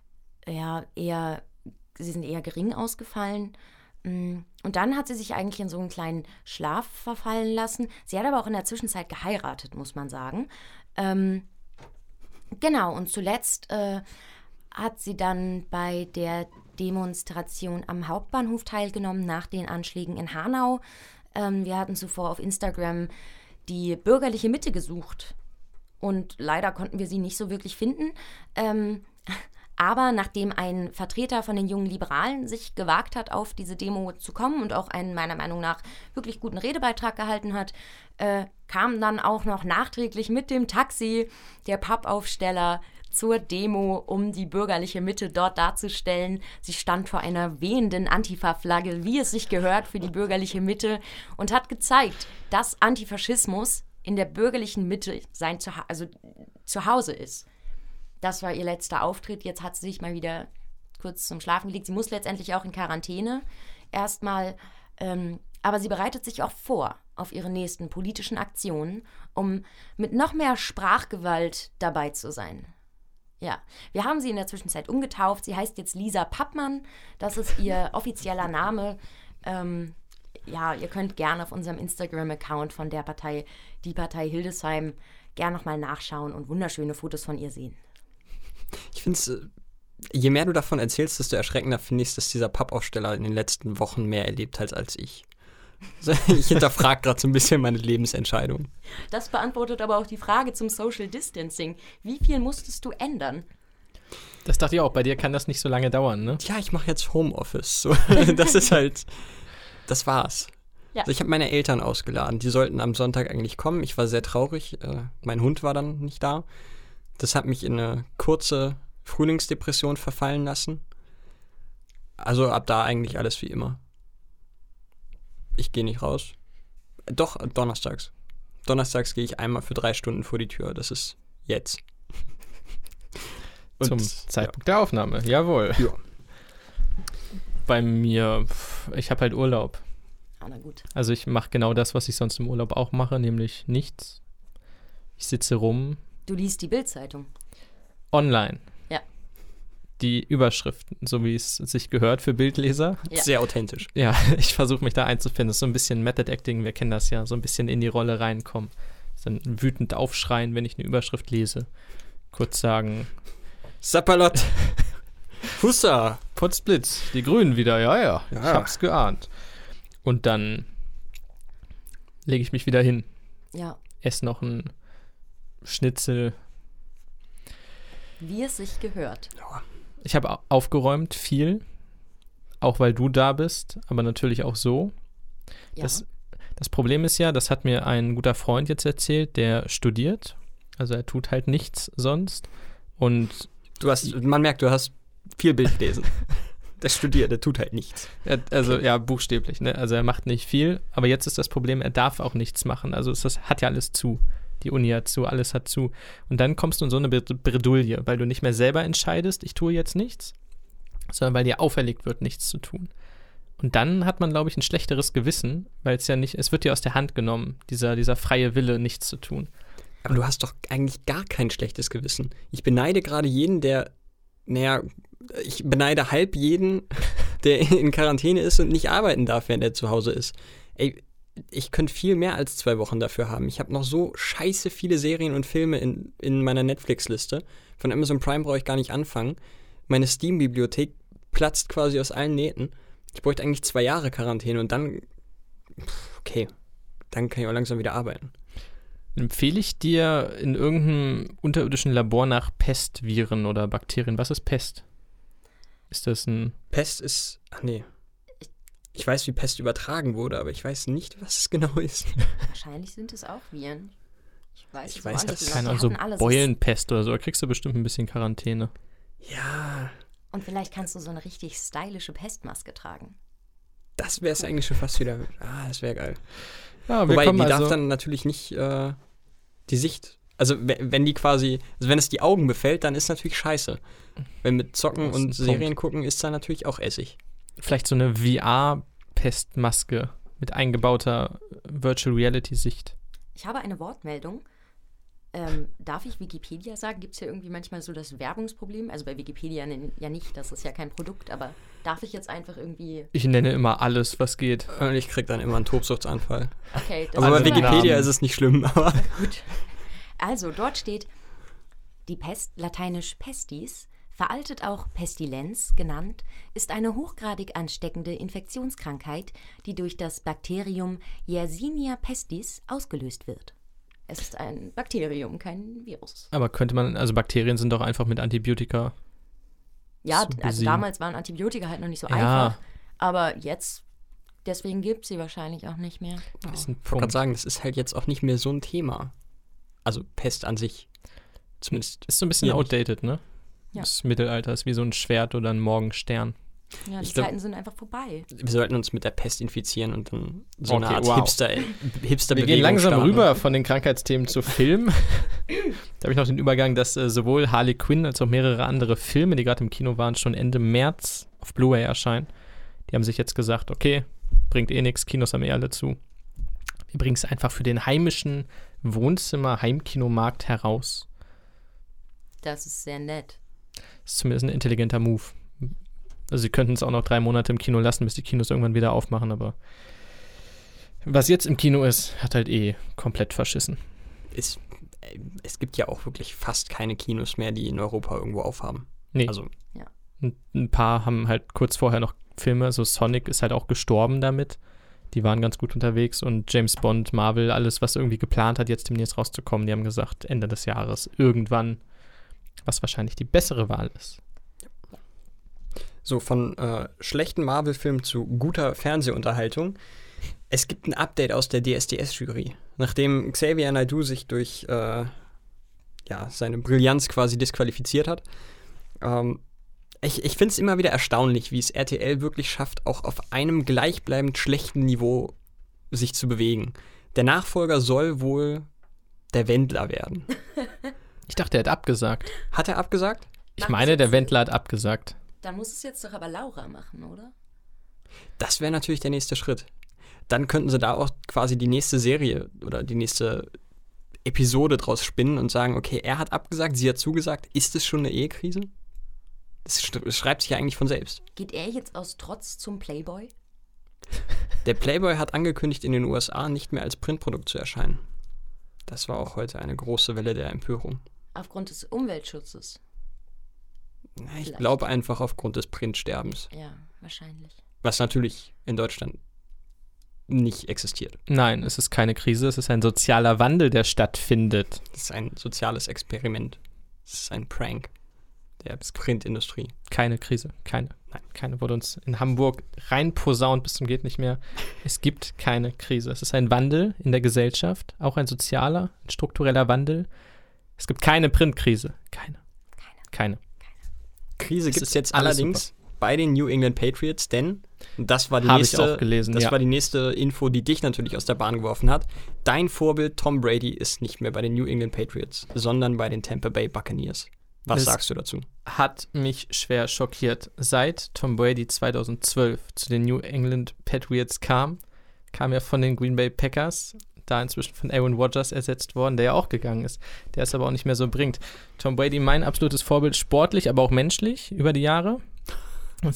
sie sind eher gering ausgefallen. Und dann hat sie sich eigentlich in so einen kleinen Schlaf verfallen lassen. Sie hat aber auch in der Zwischenzeit geheiratet, muss man sagen. Genau, und zuletzt hat sie dann bei der Demonstration am Hauptbahnhof teilgenommen nach den Anschlägen in Hanau. Wir hatten zuvor auf Instagram die bürgerliche Mitte gesucht und leider konnten wir sie nicht so wirklich finden. Aber nachdem ein Vertreter von den jungen Liberalen sich gewagt hat, auf diese Demo zu kommen und auch einen meiner Meinung nach wirklich guten Redebeitrag gehalten hat, kam dann auch noch nachträglich mit dem Taxi der Pappaufsteller zur Demo, um die bürgerliche Mitte dort darzustellen. Sie stand vor einer wehenden Antifa-Flagge, wie es sich gehört für die bürgerliche Mitte, und hat gezeigt, dass Antifaschismus in der bürgerlichen Mitte zu Hause ist. Das war ihr letzter Auftritt. Jetzt hat sie sich mal wieder kurz zum Schlafen gelegt. Sie muss letztendlich auch in Quarantäne erstmal, aber sie bereitet sich auch vor auf ihre nächsten politischen Aktionen, um mit noch mehr Sprachgewalt dabei zu sein. Ja, wir haben sie in der Zwischenzeit umgetauft. Sie heißt jetzt Lisa Pappmann. Das ist ihr offizieller Name. Ihr könnt gerne auf unserem Instagram-Account von der Partei, die Partei Hildesheim, gerne nochmal nachschauen und wunderschöne Fotos von ihr sehen. Ich finde es, je mehr du davon erzählst, desto erschreckender finde ich es, dass dieser Pappaufsteller in den letzten Wochen mehr erlebt hat als ich. Ich hinterfrage gerade so ein bisschen meine Lebensentscheidung. Das beantwortet aber auch die Frage zum Social Distancing. Wie viel musstest du ändern? Das dachte ich auch, bei dir kann das nicht so lange dauern, ne? Tja, ich mache jetzt Homeoffice. So, das war's. Ja. Also ich habe meine Eltern ausgeladen. Die sollten am Sonntag eigentlich kommen. Ich war sehr traurig. Mein Hund war dann nicht da. Das hat mich in eine kurze Frühlingsdepression verfallen lassen. Also ab da eigentlich alles wie immer. Ich gehe nicht raus. Doch, donnerstags. Donnerstags gehe ich einmal für 3 Stunden vor die Tür. Das ist jetzt. Und, zum Zeitpunkt der Aufnahme, jawohl. Ja. Bei mir, ich habe halt Urlaub. Na gut. Also ich mache genau das, was ich sonst im Urlaub auch mache, nämlich nichts. Ich sitze rum. Du liest die Bild-Zeitung. Online. Ja. Die Überschriften, so wie es sich gehört für Bildleser. Ja. Sehr authentisch. Ja, ich versuche mich da einzufinden. Das ist so ein bisschen Method Acting, wir kennen das ja, so ein bisschen in die Rolle reinkommen. Dann wütend aufschreien, wenn ich eine Überschrift lese. Kurz sagen: Sapperlot. Hussa. Potzblitz, die Grünen wieder, ja. Ich hab's geahnt. Und dann lege ich mich wieder hin. Ja. Esse noch ein Schnitzel. Wie es sich gehört. Ich habe aufgeräumt, viel. Auch weil du da bist, aber natürlich auch so. Ja. Das Problem ist ja, das hat mir ein guter Freund jetzt erzählt, der studiert. Also er tut halt nichts sonst. Und man merkt, du hast viel Bild gelesen. Der studiert, der tut halt nichts. Ja, buchstäblich, ne? Also er macht nicht viel, aber jetzt ist das Problem, er darf auch nichts machen. Also das hat ja alles zu. Die Uni hat zu, alles hat zu. Und dann kommst du in so eine Bredouille, weil du nicht mehr selber entscheidest, ich tue jetzt nichts, sondern weil dir auferlegt wird, nichts zu tun. Und dann hat man, glaube ich, ein schlechteres Gewissen, weil es wird dir aus der Hand genommen, dieser freie Wille, nichts zu tun. Aber du hast doch eigentlich gar kein schlechtes Gewissen. Ich beneide gerade jeden, ich beneide halb jeden, der in Quarantäne ist und nicht arbeiten darf, während er zu Hause ist. Ey, ich könnte viel mehr als 2 Wochen dafür haben. Ich habe noch so scheiße viele Serien und Filme in meiner Netflix-Liste. Von Amazon Prime brauche ich gar nicht anfangen. Meine Steam-Bibliothek platzt quasi aus allen Nähten. Ich bräuchte eigentlich 2 Jahre Quarantäne und dann, dann kann ich auch langsam wieder arbeiten. Empfehle ich dir in irgendeinem unterirdischen Labor nach Pestviren oder Bakterien. Was ist Pest? Ist das ein... Pest ist... Ach nee. Ich weiß, wie Pest übertragen wurde, aber ich weiß nicht, was es genau ist. Wahrscheinlich sind es auch Viren. Ich weiß das ist keine so Beulenpest oder so. Da kriegst du bestimmt ein bisschen Quarantäne. Ja. Und vielleicht kannst du so eine richtig stylische Pestmaske tragen. Das wäre es eigentlich schon fast wieder. Das wäre geil. Ja, Wobei, die darf dann natürlich nicht die Sicht, also wenn die quasi, also wenn es die Augen befällt, dann ist natürlich scheiße. Wenn mit Zocken und Serien gucken, ist da natürlich auch Essig. Vielleicht so eine VR-Pestmaske mit eingebauter Virtual Reality-Sicht. Ich habe eine Wortmeldung. Darf ich Wikipedia sagen? Gibt es ja irgendwie manchmal so das Werbungsproblem? Also bei Wikipedia ja nicht, das ist ja kein Produkt, aber darf ich jetzt einfach irgendwie... Ich nenne immer alles, was geht. Und ich krieg dann immer einen Tobsuchtsanfall. Okay, das aber bei ist Wikipedia Namen. ist es nicht schlimm. Aber gut. Also dort steht, die Pest, lateinisch pestis, veraltet auch Pestilenz genannt, ist eine hochgradig ansteckende Infektionskrankheit, die durch das Bakterium Yersinia pestis ausgelöst wird. Es ist ein Bakterium, kein Virus. Aber könnte man, also Bakterien sind doch einfach mit Antibiotika. Ja, zu also besiegen. damals waren Antibiotika halt noch nicht so Ja. einfach. Aber jetzt, deswegen gibt es sie wahrscheinlich auch nicht mehr. Ist ein ich wollte gerade Punkt. sagen, das ist halt jetzt auch nicht mehr so ein Thema. Also Pest an sich. Zumindest. Ist so ein bisschen Hier nicht. outdated, ne? Ja. Das Mittelalter ist wie so ein Schwert oder ein Morgenstern. Ja, die Ich glaub- Zeiten sind einfach vorbei. Wir sollten uns mit der Pest infizieren und dann so Okay, eine Art wow. Hipster Wir gehen langsam starten. rüber von den Krankheitsthemen zu Film. Da habe ich noch den Übergang, dass sowohl Harley Quinn als auch mehrere andere Filme, die gerade im Kino waren, schon Ende März auf Blu-ray erscheinen. Die haben sich jetzt gesagt, okay, bringt eh nichts, Kinos haben eh alle zu. Wir bringen es einfach für den heimischen Wohnzimmer-Heimkinomarkt heraus. Das ist sehr nett. Das ist zumindest ein intelligenter Move. Also sie könnten es auch noch 3 Monate im Kino lassen, bis die Kinos irgendwann wieder aufmachen, aber was jetzt im Kino ist, hat halt eh komplett verschissen. Es gibt ja auch wirklich fast keine Kinos mehr, die in Europa irgendwo aufhaben. Nee. Also Ein paar haben halt kurz vorher noch Filme, so Sonic ist halt auch gestorben damit. Die waren ganz gut unterwegs und James Bond, Marvel, alles, was irgendwie geplant hat, jetzt demnächst rauszukommen, die haben gesagt, Ende des Jahres irgendwann, was wahrscheinlich die bessere Wahl ist. so von schlechten Marvel-Filmen zu guter Fernsehunterhaltung. Es gibt ein Update aus der DSDS-Jury. Nachdem Xavier Naidoo sich durch seine Brillanz quasi disqualifiziert hat. Ich finde es immer wieder erstaunlich, wie es RTL wirklich schafft, auch auf einem gleichbleibend schlechten Niveau sich zu bewegen. Der Nachfolger soll wohl der Wendler werden. Ich dachte, er hat abgesagt. Hat er abgesagt? Ich Macht meine, es der jetzt- Wendler hat abgesagt. Dann muss es jetzt doch aber Laura machen, oder? Das wäre natürlich der nächste Schritt. Dann könnten sie da auch quasi die nächste Serie oder die nächste Episode draus spinnen und sagen, okay, er hat abgesagt, sie hat zugesagt. Ist es schon eine Ehekrise? Das schreibt sich ja eigentlich von selbst. Geht er jetzt aus Trotz zum Playboy? Der Playboy hat angekündigt, in den USA nicht mehr als Printprodukt zu erscheinen. Das war auch heute eine große Welle der Empörung. Aufgrund des Umweltschutzes. Ich Vielleicht. glaube einfach aufgrund des Printsterbens, Ja, wahrscheinlich. was natürlich in Deutschland nicht existiert. Nein, es ist keine Krise, es ist ein sozialer Wandel, der stattfindet. Das ist ein soziales Experiment. Das ist ein Prank der Printindustrie. Keine Krise, keine. Nein, keine wurde uns in Hamburg reinposaunt bis zum geht nicht mehr. Es gibt keine Krise. Es ist ein Wandel in der Gesellschaft, auch ein sozialer, ein struktureller Wandel. Es gibt keine Printkrise. Keine. Krise Es gibt es ist jetzt alles allerdings bei den New England Patriots, denn und das war die Habe ich nächste, auch gelesen, das ja. war die nächste Info, die dich natürlich aus der Bahn geworfen hat. Dein Vorbild Tom Brady ist nicht mehr bei den New England Patriots, sondern bei den Tampa Bay Buccaneers. Was Das- sagst du dazu? Hat mich schwer schockiert. Seit Tom Brady 2012 zu den New England Patriots kam er von den Green Bay Packers, da inzwischen von Aaron Rodgers ersetzt worden, der ja auch gegangen ist. Der es aber auch nicht mehr so bringt. Tom Brady, mein absolutes Vorbild, sportlich, aber auch menschlich über die Jahre. Und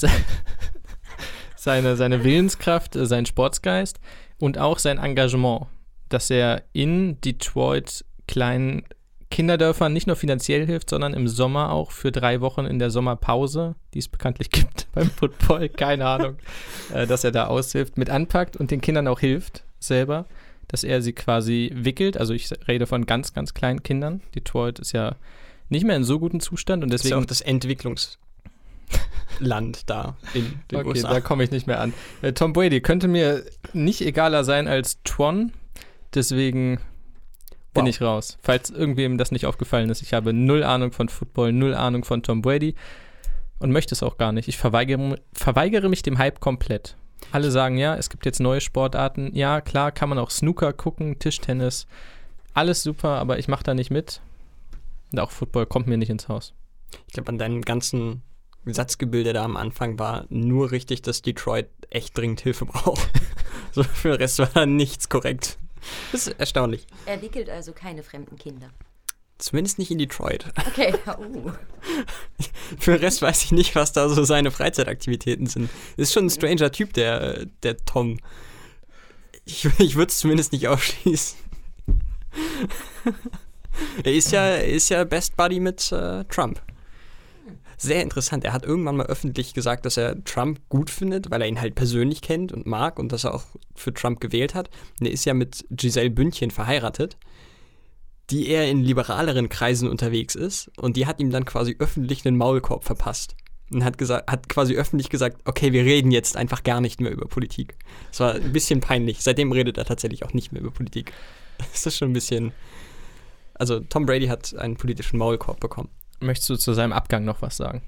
seine Willenskraft, sein Sportsgeist und auch sein Engagement, dass er in Detroit kleinen Kinderdörfern nicht nur finanziell hilft, sondern im Sommer auch für 3 Wochen in der Sommerpause, die es bekanntlich gibt beim Football, keine Ahnung, dass er da aushilft, mit anpackt und den Kindern auch hilft selber, dass er sie quasi wickelt. Also ich rede von ganz, ganz kleinen Kindern. Detroit ist ja nicht mehr in so gutem Zustand und Das ist ja deswegen auch das Entwicklungsland da in den okay, USA. da komme ich nicht mehr an. Tom Brady könnte mir nicht egaler sein als Tron, deswegen bin Wow. ich raus. Falls irgendwem das nicht aufgefallen ist, ich habe 0 Ahnung von Football, 0 Ahnung von Tom Brady und möchte es auch gar nicht. Ich verweigere mich dem Hype komplett. Alle sagen, ja, es gibt jetzt neue Sportarten. Ja, klar, kann man auch Snooker gucken, Tischtennis. Alles super, aber ich mache da nicht mit. Und auch Football kommt mir nicht ins Haus. Ich glaube, an deinem ganzen Satzgebilde da am Anfang war nur richtig, dass Detroit echt dringend Hilfe braucht. So, für den Rest war da nichts korrekt. Das ist erstaunlich. Er wickelt also keine fremden Kinder. Zumindest nicht in Detroit. Okay. Für den Rest weiß ich nicht, was da so seine Freizeitaktivitäten sind. Ist schon ein stranger Typ, der Tom. Ich würde es zumindest nicht ausschließen. Er ist ja Best Buddy mit Trump. Sehr interessant. Er hat irgendwann mal öffentlich gesagt, dass er Trump gut findet, weil er ihn halt persönlich kennt und mag und dass er auch für Trump gewählt hat. Und er ist ja mit Giselle Bündchen verheiratet, die eher in liberaleren Kreisen unterwegs ist. Und die hat ihm dann quasi öffentlich einen Maulkorb verpasst. Und hat quasi öffentlich gesagt, okay, wir reden jetzt einfach gar nicht mehr über Politik. Das war ein bisschen peinlich. Seitdem redet er tatsächlich auch nicht mehr über Politik. Das ist schon ein bisschen... Also Tom Brady hat einen politischen Maulkorb bekommen. Möchtest du zu seinem Abgang noch was sagen?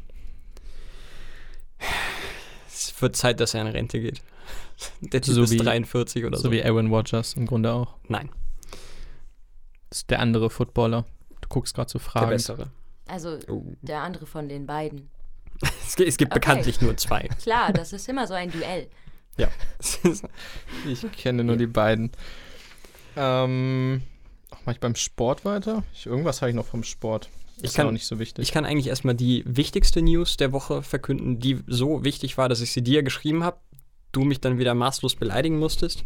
Es wird Zeit, dass er in Rente geht. Der Typ So ist wie- 43 oder so. So wie Aaron Rodgers im Grunde auch. Nein, Das ist der andere Footballer. Du guckst gerade so der Fragen. bessere. Also der andere von den beiden. Es gibt Okay. bekanntlich nur zwei. Klar, das ist immer so ein Duell. Ja. Ich kenne nur die beiden. Mach ich beim Sport weiter? Irgendwas habe ich noch vom Sport. Ist kann- auch nicht so wichtig. Ich kann eigentlich erstmal die wichtigste News der Woche verkünden, die so wichtig war, dass ich sie dir geschrieben habe. Du mich dann wieder maßlos beleidigen musstest.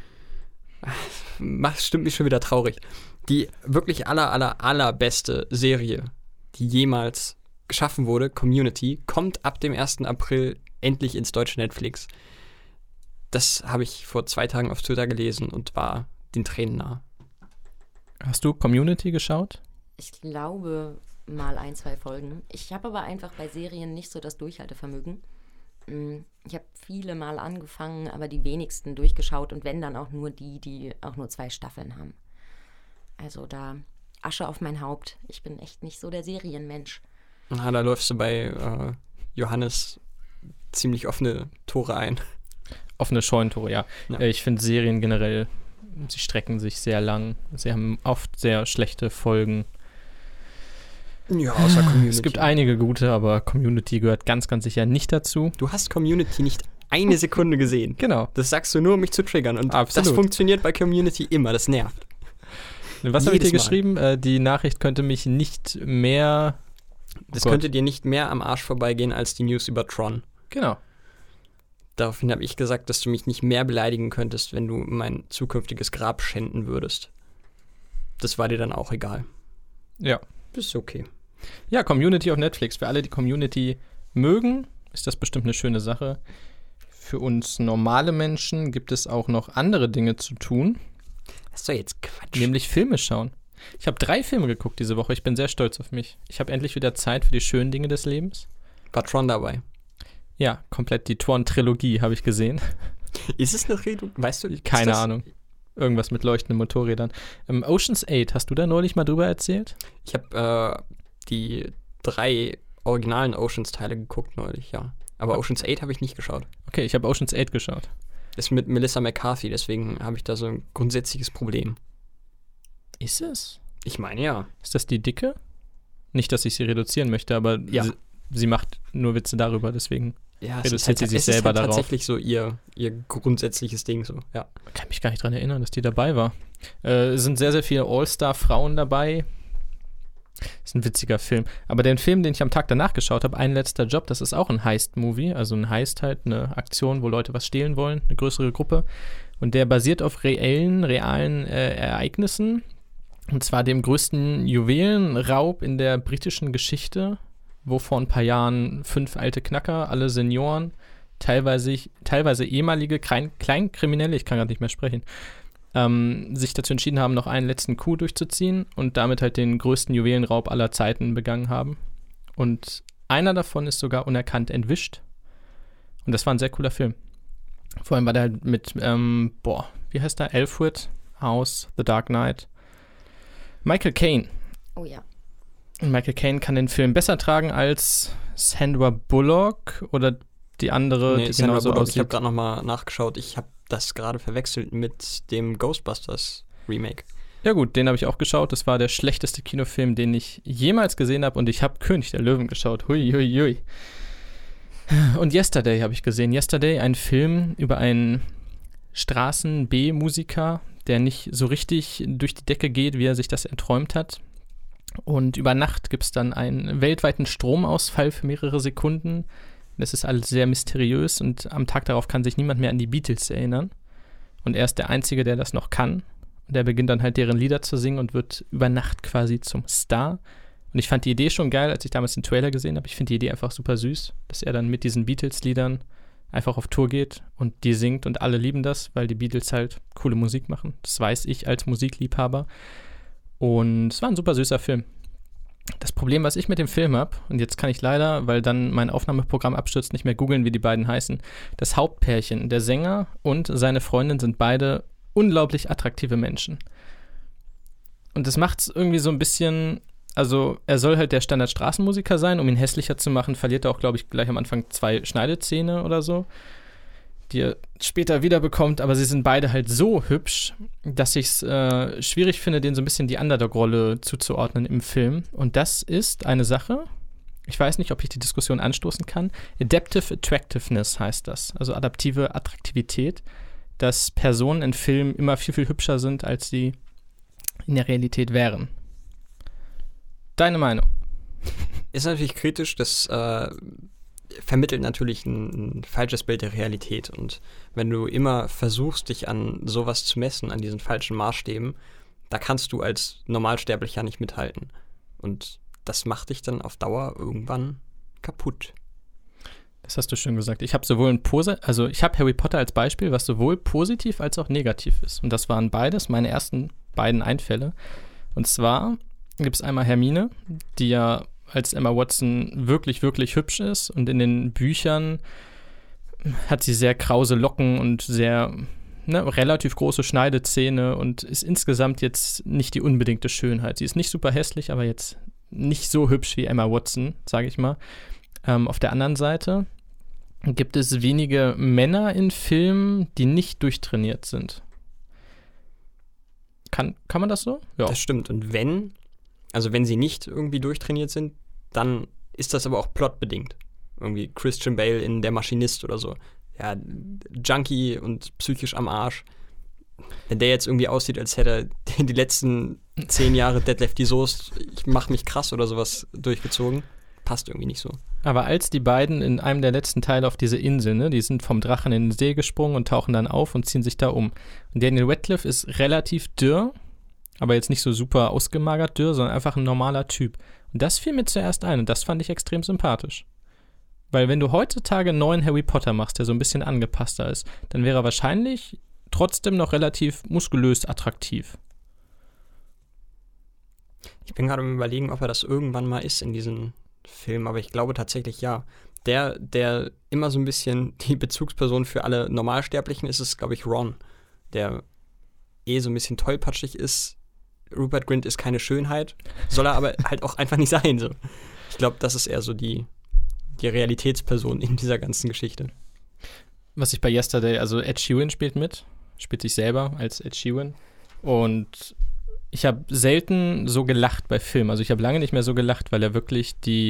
Stimmt mich schon wieder traurig. Die wirklich allerbeste Serie, die jemals geschaffen wurde, Community, kommt ab dem 1. April endlich ins deutsche Netflix. Das habe ich vor 2 Tagen auf Twitter gelesen und war den Tränen nah. Hast du Community geschaut? Ich glaube mal 1, 2 Folgen. Ich habe aber einfach bei Serien nicht so das Durchhaltevermögen. Ich habe viele mal angefangen, aber die wenigsten durchgeschaut und wenn dann auch nur die auch nur 2 Staffeln haben. Also da Asche auf mein Haupt. Ich bin echt nicht so der Serienmensch. Da läufst du bei Johannes ziemlich offene Tore ein. Offene Scheunentore, ja. Ja. Ich finde Serien generell, sie strecken sich sehr lang. Sie haben oft sehr schlechte Folgen. Ja, außer Community. Es gibt einige gute, aber Community gehört ganz, ganz sicher nicht dazu. Du hast Community nicht eine Sekunde gesehen. Genau. Das sagst du nur, um mich zu triggern. Und Absolut. das funktioniert bei Community immer. Das nervt. Was habe ich dir Jedes Mal. geschrieben? Die Nachricht könnte mich nicht mehr... Das Gott. könnte dir nicht mehr am Arsch vorbeigehen als die News über Tron. Genau. Daraufhin habe ich gesagt, dass du mich nicht mehr beleidigen könntest, wenn du mein zukünftiges Grab schänden würdest. Das war dir dann auch egal. Ja. Das ist okay. Ja, Community auf Netflix. Für alle, die Community mögen, ist das bestimmt eine schöne Sache. Für uns normale Menschen gibt es auch noch andere Dinge zu tun, Das ist doch jetzt Quatsch. nämlich Filme schauen. Ich habe 3 Filme geguckt diese Woche. Ich bin sehr stolz auf mich. Ich habe endlich wieder Zeit für die schönen Dinge des Lebens. War Tron dabei? Ja, komplett die Tron-Trilogie habe ich gesehen. Ist es eine Rede? Weißt du? Keine ist das- Ahnung. Irgendwas mit leuchtenden Motorrädern. Ocean's 8, hast du da neulich mal drüber erzählt? Ich habe die 3 originalen Oceans-Teile geguckt neulich, ja. Aber Oceans 8 habe ich nicht geschaut. Okay, ich habe Ocean's 8 geschaut. Das ist mit Melissa McCarthy, deswegen habe ich da so ein grundsätzliches Problem. Ist es? Ich meine, ja. Ist das die Dicke? Nicht, dass ich sie reduzieren möchte, aber Ja. sie macht nur Witze darüber, deswegen Ja, reduziert sie sich es selber ist halt darauf. tatsächlich so ihr grundsätzliches Ding so, ja. Kann mich gar nicht dran erinnern, dass die dabei war. Es sind sehr, sehr viele All-Star-Frauen dabei. Ist ein witziger Film. Aber den Film, den ich am Tag danach geschaut habe, Ein letzter Job, das ist auch ein Heist-Movie. Also ein Heist halt, eine Aktion, wo Leute was stehlen wollen, eine größere Gruppe. Und der basiert auf realen Ereignissen. Und zwar dem größten Juwelenraub in der britischen Geschichte, wo vor ein paar Jahren 5 alte Knacker, alle Senioren, teilweise ehemalige Kleinkriminelle, ich kann gerade nicht mehr sprechen, sich dazu entschieden haben, noch einen letzten Coup durchzuziehen und damit halt den größten Juwelenraub aller Zeiten begangen haben. Und einer davon ist sogar unerkannt entwischt. Und das war ein sehr cooler Film. Vor allem war der halt mit, wie heißt der? Alfred aus The Dark Knight. Michael Caine. Oh ja. Und Michael Caine kann den Film besser tragen als Sandra Bullock oder die andere, die Sandra genauso Bullock, aussieht. ich habe gerade nochmal nachgeschaut. Ich habe das gerade verwechselt mit dem Ghostbusters Remake. Ja gut, den habe ich auch geschaut. Das war der schlechteste Kinofilm, den ich jemals gesehen habe. Und ich habe König der Löwen geschaut. Hui, hui, hui. Und Yesterday habe ich gesehen. Yesterday, ein Film über einen Straßen-B-Musiker, der nicht so richtig durch die Decke geht, wie er sich das erträumt hat. Und über Nacht gibt es dann einen weltweiten Stromausfall für mehrere Sekunden. Das ist alles sehr mysteriös und am Tag darauf kann sich niemand mehr an die Beatles erinnern. Und er ist der Einzige, der das noch kann. Und er beginnt dann halt deren Lieder zu singen und wird über Nacht quasi zum Star. Und ich fand die Idee schon geil, als ich damals den Trailer gesehen habe. Ich finde die Idee einfach super süß, dass er dann mit diesen Beatles-Liedern einfach auf Tour geht und die singt und alle lieben das, weil die Beatles halt coole Musik machen. Das weiß ich als Musikliebhaber. Und es war ein super süßer Film. Das Problem, was ich mit dem Film habe, und jetzt kann ich leider, weil dann mein Aufnahmeprogramm abstürzt, nicht mehr googeln, wie die beiden heißen. Das Hauptpärchen, der Sänger und seine Freundin, sind beide unglaublich attraktive Menschen. Und das macht es irgendwie so ein bisschen, also er soll halt der Standard-Straßenmusiker sein, um ihn hässlicher zu machen, verliert er auch, glaube ich, gleich am Anfang 2 Schneidezähne oder so, die er später wiederbekommt, aber sie sind beide halt so hübsch, dass ich es schwierig finde, denen so ein bisschen die Underdog-Rolle zuzuordnen im Film. Und das ist eine Sache, ich weiß nicht, ob ich die Diskussion anstoßen kann, Adaptive Attractiveness heißt das, also adaptive Attraktivität, dass Personen in Filmen immer viel, viel hübscher sind, als sie in der Realität wären. Deine Meinung? Ist natürlich kritisch, das vermittelt natürlich ein falsches Bild der Realität. Und wenn du immer versuchst, dich an sowas zu messen, an diesen falschen Maßstäben, da kannst du als Normalsterblicher nicht mithalten. Und das macht dich dann auf Dauer irgendwann kaputt. Das hast du schön gesagt. Ich habe ich habe Harry Potter als Beispiel, was sowohl positiv als auch negativ ist. Und das waren beides meine ersten beiden Einfälle. Und zwar gibt es einmal Hermine, die ja als Emma Watson wirklich, wirklich hübsch ist. Und in den Büchern hat sie sehr krause Locken und sehr relativ große Schneidezähne und ist insgesamt jetzt nicht die unbedingte Schönheit. Sie ist nicht super hässlich, aber jetzt nicht so hübsch wie Emma Watson, sage ich mal. Auf der anderen Seite gibt es wenige Männer in Filmen, die nicht durchtrainiert sind. Kann man das so? Ja. Das stimmt. Und wenn sie nicht irgendwie durchtrainiert sind, dann ist das aber auch plotbedingt. Irgendwie Christian Bale in Der Maschinist oder so. Ja, Junkie und psychisch am Arsch. Wenn der jetzt irgendwie aussieht, als hätte er die letzten 10 Jahre Dead Lefty Soest, ich mach mich krass oder sowas durchgezogen, passt irgendwie nicht so. Aber als die beiden in einem der letzten Teile auf diese Insel, die sind vom Drachen in den See gesprungen und tauchen dann auf und ziehen sich da um. Und Daniel Radcliffe ist relativ dürr, aber jetzt nicht so super ausgemagert dürr, sondern einfach ein normaler Typ. Und das fiel mir zuerst ein und das fand ich extrem sympathisch. Weil wenn du heutzutage einen neuen Harry Potter machst, der so ein bisschen angepasster ist, dann wäre er wahrscheinlich trotzdem noch relativ muskulös attraktiv. Ich bin gerade am Überlegen, ob er das irgendwann mal ist in diesem Film, aber ich glaube tatsächlich ja. Der immer so ein bisschen die Bezugsperson für alle Normalsterblichen ist glaube ich, Ron, der so ein bisschen tollpatschig ist. Rupert Grint ist keine Schönheit, soll er aber halt auch einfach nicht sein. So. Ich glaube, das ist eher so die Realitätsperson in dieser ganzen Geschichte. Was ich bei Yesterday, also Ed Sheeran spielt sich selber als Ed Sheeran und ich habe selten so gelacht bei Filmen. Also ich habe lange nicht mehr so gelacht, weil er wirklich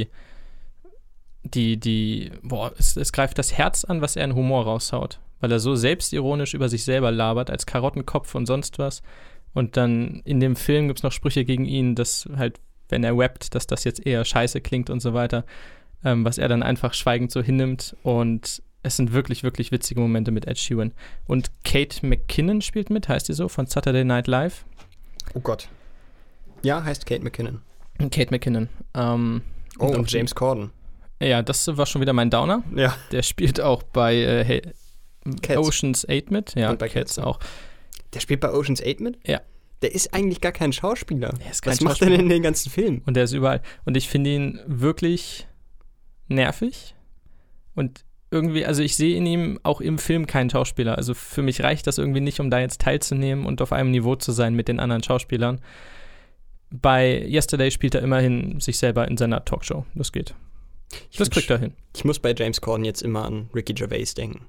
es greift das Herz an, was er in Humor raushaut. Weil er so selbstironisch über sich selber labert, als Karottenkopf und sonst was. Und dann in dem Film gibt es noch Sprüche gegen ihn, dass halt, wenn er rappt, dass das jetzt eher scheiße klingt und so weiter. Was er dann einfach schweigend so hinnimmt. Und es sind wirklich, wirklich witzige Momente mit Ed Sheeran. Und Kate McKinnon spielt mit, heißt die so, von Saturday Night Live. Oh Gott. Ja, heißt Kate McKinnon. Kate McKinnon. Und James Corden. Ja, das war schon wieder mein Downer. Ja. Der spielt auch bei Cats. Ocean's 8 mit. Ja, und bei Cats auch. Der spielt bei Ocean's 8 mit? Ja. Der ist eigentlich gar kein Schauspieler. Was macht er denn in den ganzen Filmen? Und der ist überall. Und ich finde ihn wirklich nervig. Und irgendwie, also ich sehe in ihm auch im Film keinen Schauspieler. Also für mich reicht das irgendwie nicht, um da jetzt teilzunehmen und auf einem Niveau zu sein mit den anderen Schauspielern. Bei Yesterday spielt er immerhin sich selber in seiner Talkshow. Das geht. Das kriegt er hin. Ich muss bei James Corden jetzt immer an Ricky Gervais denken.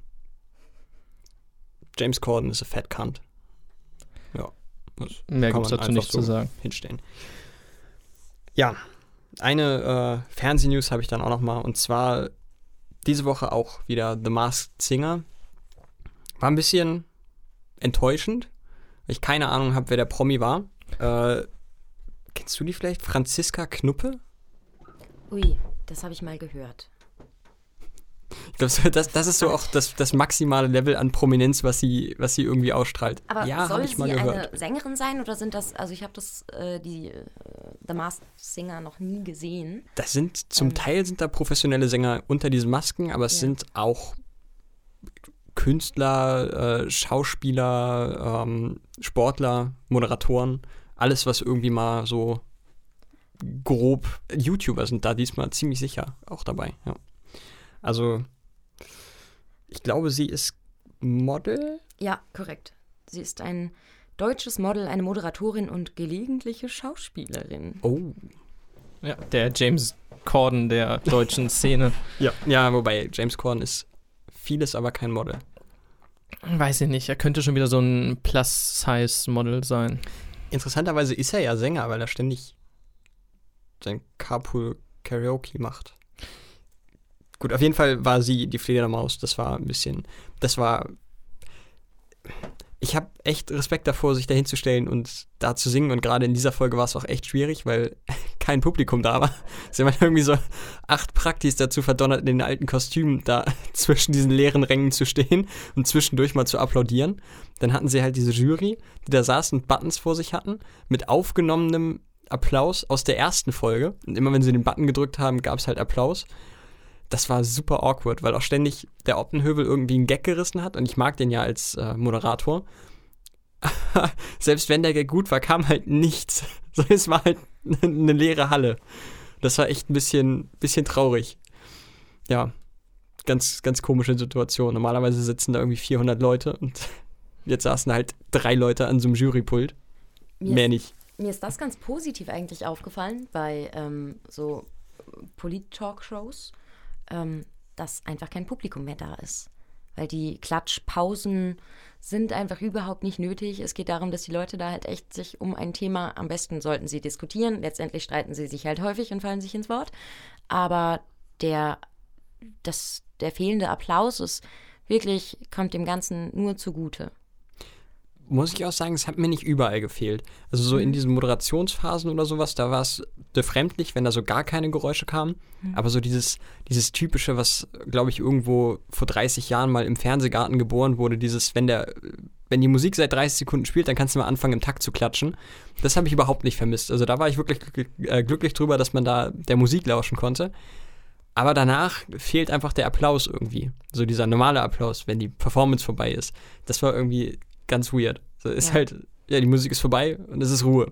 James Corden ist a fat cunt. Ja. Mehr gibt es dazu nicht zu sagen. Hinstellen. Ja, eine Fernsehnews habe ich dann auch noch mal. Und zwar diese Woche auch wieder The Masked Singer. War ein bisschen enttäuschend, weil ich keine Ahnung habe, wer der Promi war. Kennst du die vielleicht? Franziska Knuppe? Ui, das habe ich mal gehört. Ich glaube, das ist so auch das maximale Level an Prominenz, was sie irgendwie ausstrahlt. Aber ja, soll ich mal sie gehört. eine Sängerin sein oder sind das, also ich habe die The Masked Singer noch nie gesehen. Das sind, zum Teil sind da professionelle Sänger unter diesen Masken, aber es sind auch Künstler, Schauspieler, Sportler, Moderatoren, alles, was irgendwie mal so grob, YouTuber sind da diesmal ziemlich sicher auch dabei, ja. Also, ich glaube, sie ist Model? Ja, korrekt. Sie ist ein deutsches Model, eine Moderatorin und gelegentliche Schauspielerin. Oh. Ja, der James Corden der deutschen Szene. Ja, wobei James Corden ist vieles, aber kein Model. Weiß ich nicht, er könnte schon wieder so ein Plus-Size-Model sein. Interessanterweise ist er ja Sänger, weil er ständig sein Carpool-Karaoke macht. Gut, auf jeden Fall war sie die Fledermaus. Ich habe echt Respekt davor, sich da hinzustellen und da zu singen. Und gerade in dieser Folge war es auch echt schwierig, weil kein Publikum da war. Sie haben irgendwie so 8 Praktis dazu verdonnert, in den alten Kostümen da zwischen diesen leeren Rängen zu stehen und zwischendurch mal zu applaudieren. Dann hatten sie halt diese Jury, die da saß und Buttons vor sich hatten, mit aufgenommenem Applaus aus der ersten Folge. Und immer wenn sie den Button gedrückt haben, gab es halt Applaus. Das war super awkward, weil auch ständig der Optenhövel irgendwie einen Gag gerissen hat und ich mag den ja als Moderator. Selbst wenn der Gag gut war, kam halt nichts. So, es war halt eine leere Halle. Das war echt ein bisschen traurig. Ja, ganz, ganz komische Situation. Normalerweise sitzen da irgendwie 400 Leute und jetzt saßen halt 3 Leute an so einem Jurypult. Mehr nicht. Mir ist das ganz positiv eigentlich aufgefallen bei so Polit-Talkshows. Dass einfach kein Publikum mehr da ist. Weil die Klatschpausen sind einfach überhaupt nicht nötig. Es geht darum, dass die Leute da halt echt sich um ein Thema, am besten sollten sie diskutieren. Letztendlich streiten sie sich halt häufig und fallen sich ins Wort. Aber der fehlende Applaus ist wirklich, kommt dem Ganzen nur zugute. Muss ich auch sagen, es hat mir nicht überall gefehlt. Also so in diesen Moderationsphasen oder sowas, da war es befremdlich, wenn da so gar keine Geräusche kamen. Aber so dieses typische, was, glaube ich, irgendwo vor 30 Jahren mal im Fernsehgarten geboren wurde, dieses, wenn die Musik seit 30 Sekunden spielt, dann kannst du mal anfangen, im Takt zu klatschen. Das habe ich überhaupt nicht vermisst. Also da war ich wirklich glücklich drüber, dass man da der Musik lauschen konnte. Aber danach fehlt einfach der Applaus irgendwie. So dieser normale Applaus, wenn die Performance vorbei ist. Das war irgendwie ganz weird. So ist halt, die Musik ist vorbei und es ist Ruhe.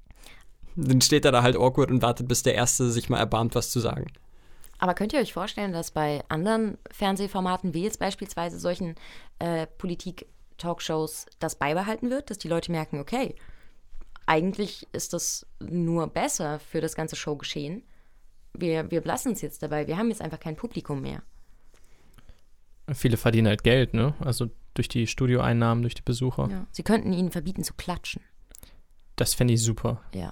Dann steht er da halt awkward und wartet, bis der Erste sich mal erbarmt, was zu sagen. Aber könnt ihr euch vorstellen, dass bei anderen Fernsehformaten, wie jetzt beispielsweise solchen Politik-Talkshows, das beibehalten wird, dass die Leute merken, okay, eigentlich ist das nur besser für das ganze Showgeschehen. Wir belassen es jetzt dabei, wir haben jetzt einfach kein Publikum mehr. Viele verdienen halt Geld, ne? Also durch die Studioeinnahmen, durch die Besucher. Ja. Sie könnten ihnen verbieten zu klatschen. Das fände ich super. Ja.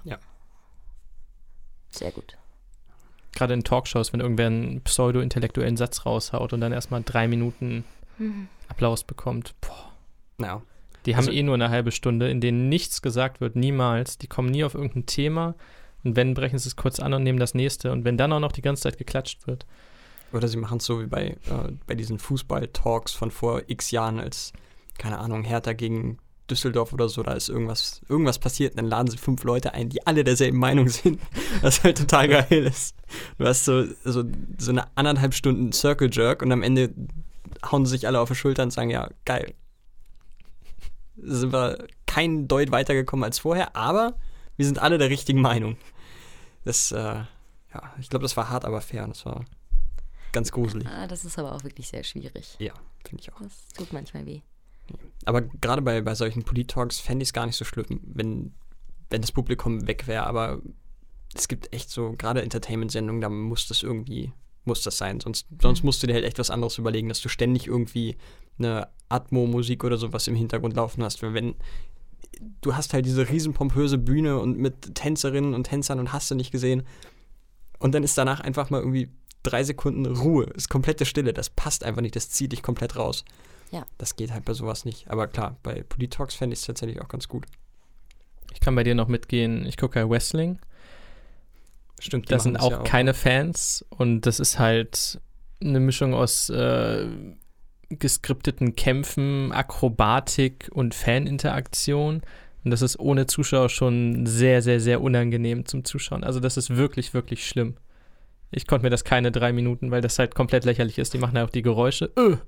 Sehr gut. Gerade in Talkshows, wenn irgendwer einen pseudo-intellektuellen Satz raushaut und dann erstmal 3 Minuten Applaus bekommt. Boah. Ja. Die haben nur eine halbe Stunde, in denen nichts gesagt wird, niemals. Die kommen nie auf irgendein Thema und wenn, brechen sie es kurz an und nehmen das nächste. Und wenn dann auch noch die ganze Zeit geklatscht wird. Oder sie machen es so wie bei diesen Fußball-Talks von vor x Jahren, als, keine Ahnung, Hertha gegen Düsseldorf oder so, da ist irgendwas passiert und dann laden sie 5 Leute ein, die alle derselben Meinung sind, was halt total geil ist. Du hast so eine 1,5 Stunden Circle Jerk und am Ende hauen sie sich alle auf die Schulter und sagen, ja, geil. Sind wir kein Deut weitergekommen als vorher, aber wir sind alle der richtigen Meinung. Das, ich glaube, das war hart, aber fair und das war ganz gruselig. Das ist aber auch wirklich sehr schwierig. Ja, finde ich auch. Das tut manchmal weh. Aber gerade bei solchen Polit-Talks fände ich es gar nicht so schlimm, wenn das Publikum weg wäre. Aber es gibt echt so, gerade Entertainment-Sendungen, da muss das irgendwie muss das sein. Sonst musst du dir halt echt was anderes überlegen, dass du ständig irgendwie eine Atmo-Musik oder sowas im Hintergrund laufen hast. Weil wenn du hast halt diese riesen pompöse Bühne und mit Tänzerinnen und Tänzern und hast du nicht gesehen. Und dann ist danach einfach mal irgendwie 3 Sekunden Ruhe, ist komplette Stille. Das passt einfach nicht, das zieht dich komplett raus. Ja. Das geht halt bei sowas nicht. Aber klar, bei Polit-Talks fände ich es tatsächlich auch ganz gut. Ich kann bei dir noch mitgehen, ich gucke ja Wrestling. Stimmt, Da sind auch keine Fans und das ist halt eine Mischung aus geskripteten Kämpfen, Akrobatik und Faninteraktion. Und das ist ohne Zuschauer schon sehr, sehr, sehr unangenehm zum Zuschauen. Also das ist wirklich, wirklich schlimm. Ich konnte mir das keine 3 Minuten, weil das halt komplett lächerlich ist. Die machen ja auch die Geräusche.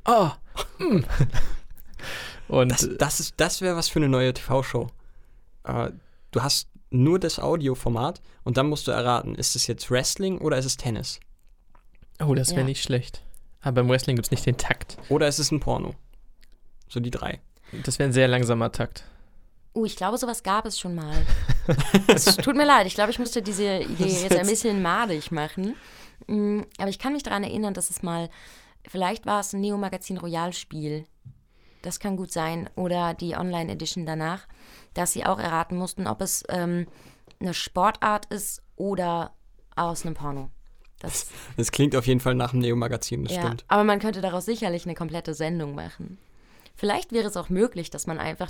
Und das wäre was für eine neue TV-Show. Du hast nur das Audioformat und dann musst du erraten, ist es jetzt Wrestling oder ist es Tennis? oh, das wäre Ja. nicht schlecht. Aber beim Wrestling gibt es nicht den Takt. Oder ist es ein Porno? So die 3. Das wäre ein sehr langsamer Takt. Ich glaube, sowas gab es schon mal. Es tut mir leid, ich glaube, ich musste diese Idee jetzt ein bisschen madig machen. Aber ich kann mich daran erinnern, dass es mal, vielleicht war es ein Neo Magazin Royal-Spiel. Das kann gut sein. Oder die Online-Edition danach, dass sie auch erraten mussten, ob es eine Sportart ist oder aus einem Porno. Das klingt auf jeden Fall nach einem Neo-Magazin, das Ja, stimmt. aber man könnte daraus sicherlich eine komplette Sendung machen. Vielleicht wäre es auch möglich, dass man einfach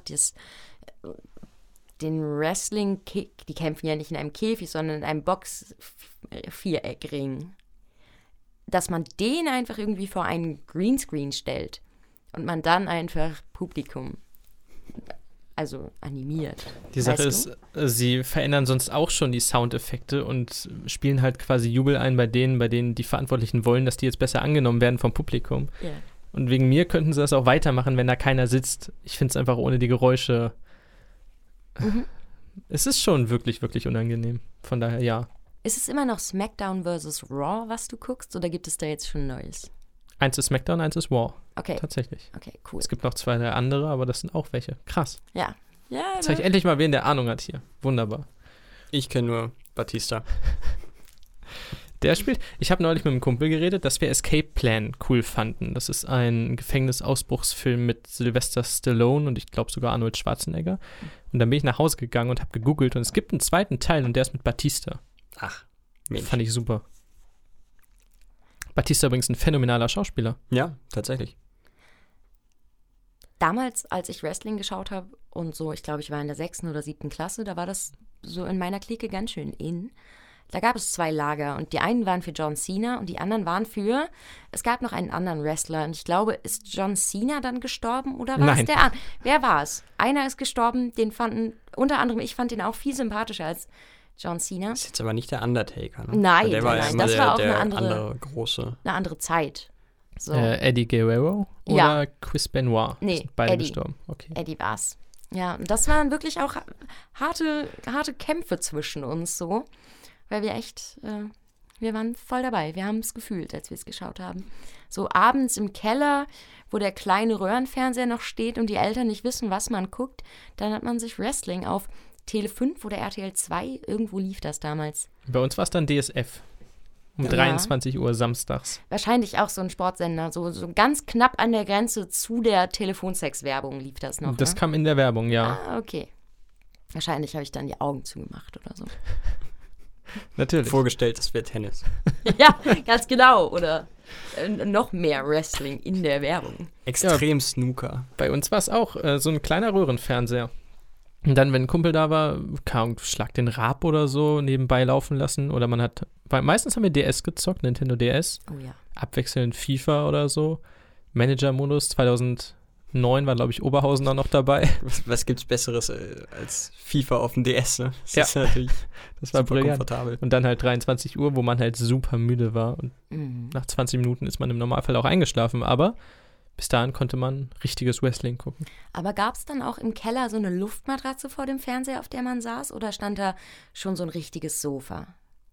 den Wrestling-Kick, die kämpfen ja nicht in einem Käfig, sondern in einem Box-Viereckring, dass man den einfach irgendwie vor einen Greenscreen stellt und man dann einfach Publikum animiert. Die Sache Weißt ist, sie verändern sonst auch schon die Soundeffekte und spielen halt quasi Jubel ein bei denen die Verantwortlichen wollen, dass die jetzt besser angenommen werden vom Publikum. Ja. Und wegen mir könnten sie das auch weitermachen, wenn da keiner sitzt. Ich finde es einfach ohne die Geräusche. Es ist schon wirklich, wirklich unangenehm. Von daher, ja. Ist es immer noch SmackDown vs. Raw, was du guckst, oder gibt es da jetzt schon Neues? Eins ist SmackDown, eins ist Raw. Okay, Tatsächlich. cool. Es gibt noch 2, 3 andere, aber das sind auch welche. Krass. Ja. Jetzt habe ich endlich mal wen, der Ahnung hat hier. Wunderbar. Ich kenne nur Batista. Der spielt, ich habe neulich mit einem Kumpel geredet, dass wir Escape Plan cool fanden. Das ist ein Gefängnisausbruchsfilm mit Sylvester Stallone und ich glaube sogar Arnold Schwarzenegger. Und dann bin ich nach Hause gegangen und habe gegoogelt und es gibt einen 2. Teil und der ist mit Batista. Ach, Mensch. Fand ich super. Batista übrigens ein phänomenaler Schauspieler. Ja, tatsächlich. Damals, als ich Wrestling geschaut habe und so, ich glaube, ich war in der 6. oder 7. Klasse, da war das so in meiner Clique ganz schön in. Da gab es 2 Lager und die einen waren für John Cena und die anderen waren es gab noch einen anderen Wrestler und ich glaube, ist John Cena dann gestorben oder war es Nein. der andere? Wer war es? Einer ist gestorben, unter anderem ich fand den auch viel sympathischer als John Cena. Ist jetzt aber nicht der Undertaker, ne? Nein, Weil der war ja nein, immer das der, war auch der eine andere große. Zeit. So, Eddie Guerrero Ja. oder Chris Benoit? Nee, Sind beide Eddie. gestorben. Okay. Eddie war's. Ja, und das waren wirklich auch harte Kämpfe zwischen uns so, weil wir echt, wir waren voll dabei. Wir haben es gefühlt, als wir es geschaut haben. So abends im Keller, wo der kleine Röhrenfernseher noch steht und die Eltern nicht wissen, was man guckt, dann hat man sich Wrestling auf Tele 5 oder RTL 2, irgendwo lief das damals. Bei uns war es dann DSF. Um Ja. 23 Uhr samstags. Wahrscheinlich auch so ein Sportsender, so ganz knapp an der Grenze zu der Telefonsex-Werbung lief das noch. Das ne? kam in der Werbung, ja. Ah, okay. Wahrscheinlich habe ich dann die Augen zugemacht oder so. Natürlich. Vorgestellt, das wäre Tennis. Ja, ganz genau. Oder noch mehr Wrestling in der Werbung. Extrem Snooker. Bei uns war es auch so ein kleiner Röhrenfernseher. Und dann, wenn ein Kumpel da war, Schlag den Rab oder so nebenbei laufen lassen. Oder meistens haben wir DS gezockt, Nintendo DS. Oh ja. Abwechselnd FIFA oder so. Manager-Modus 2009 war, glaube ich, Oberhausen auch noch dabei. Was gibt's Besseres als FIFA auf dem DS, ne? Das Ja. ist natürlich Das war super brillant. komfortabel. Und dann halt 23 Uhr, wo man halt super müde war. Und nach 20 Minuten ist man im Normalfall auch eingeschlafen. Aber bis dahin konnte man richtiges Wrestling gucken. Aber gab es dann auch im Keller so eine Luftmatratze vor dem Fernseher, auf der man saß? Oder stand da schon so ein richtiges Sofa?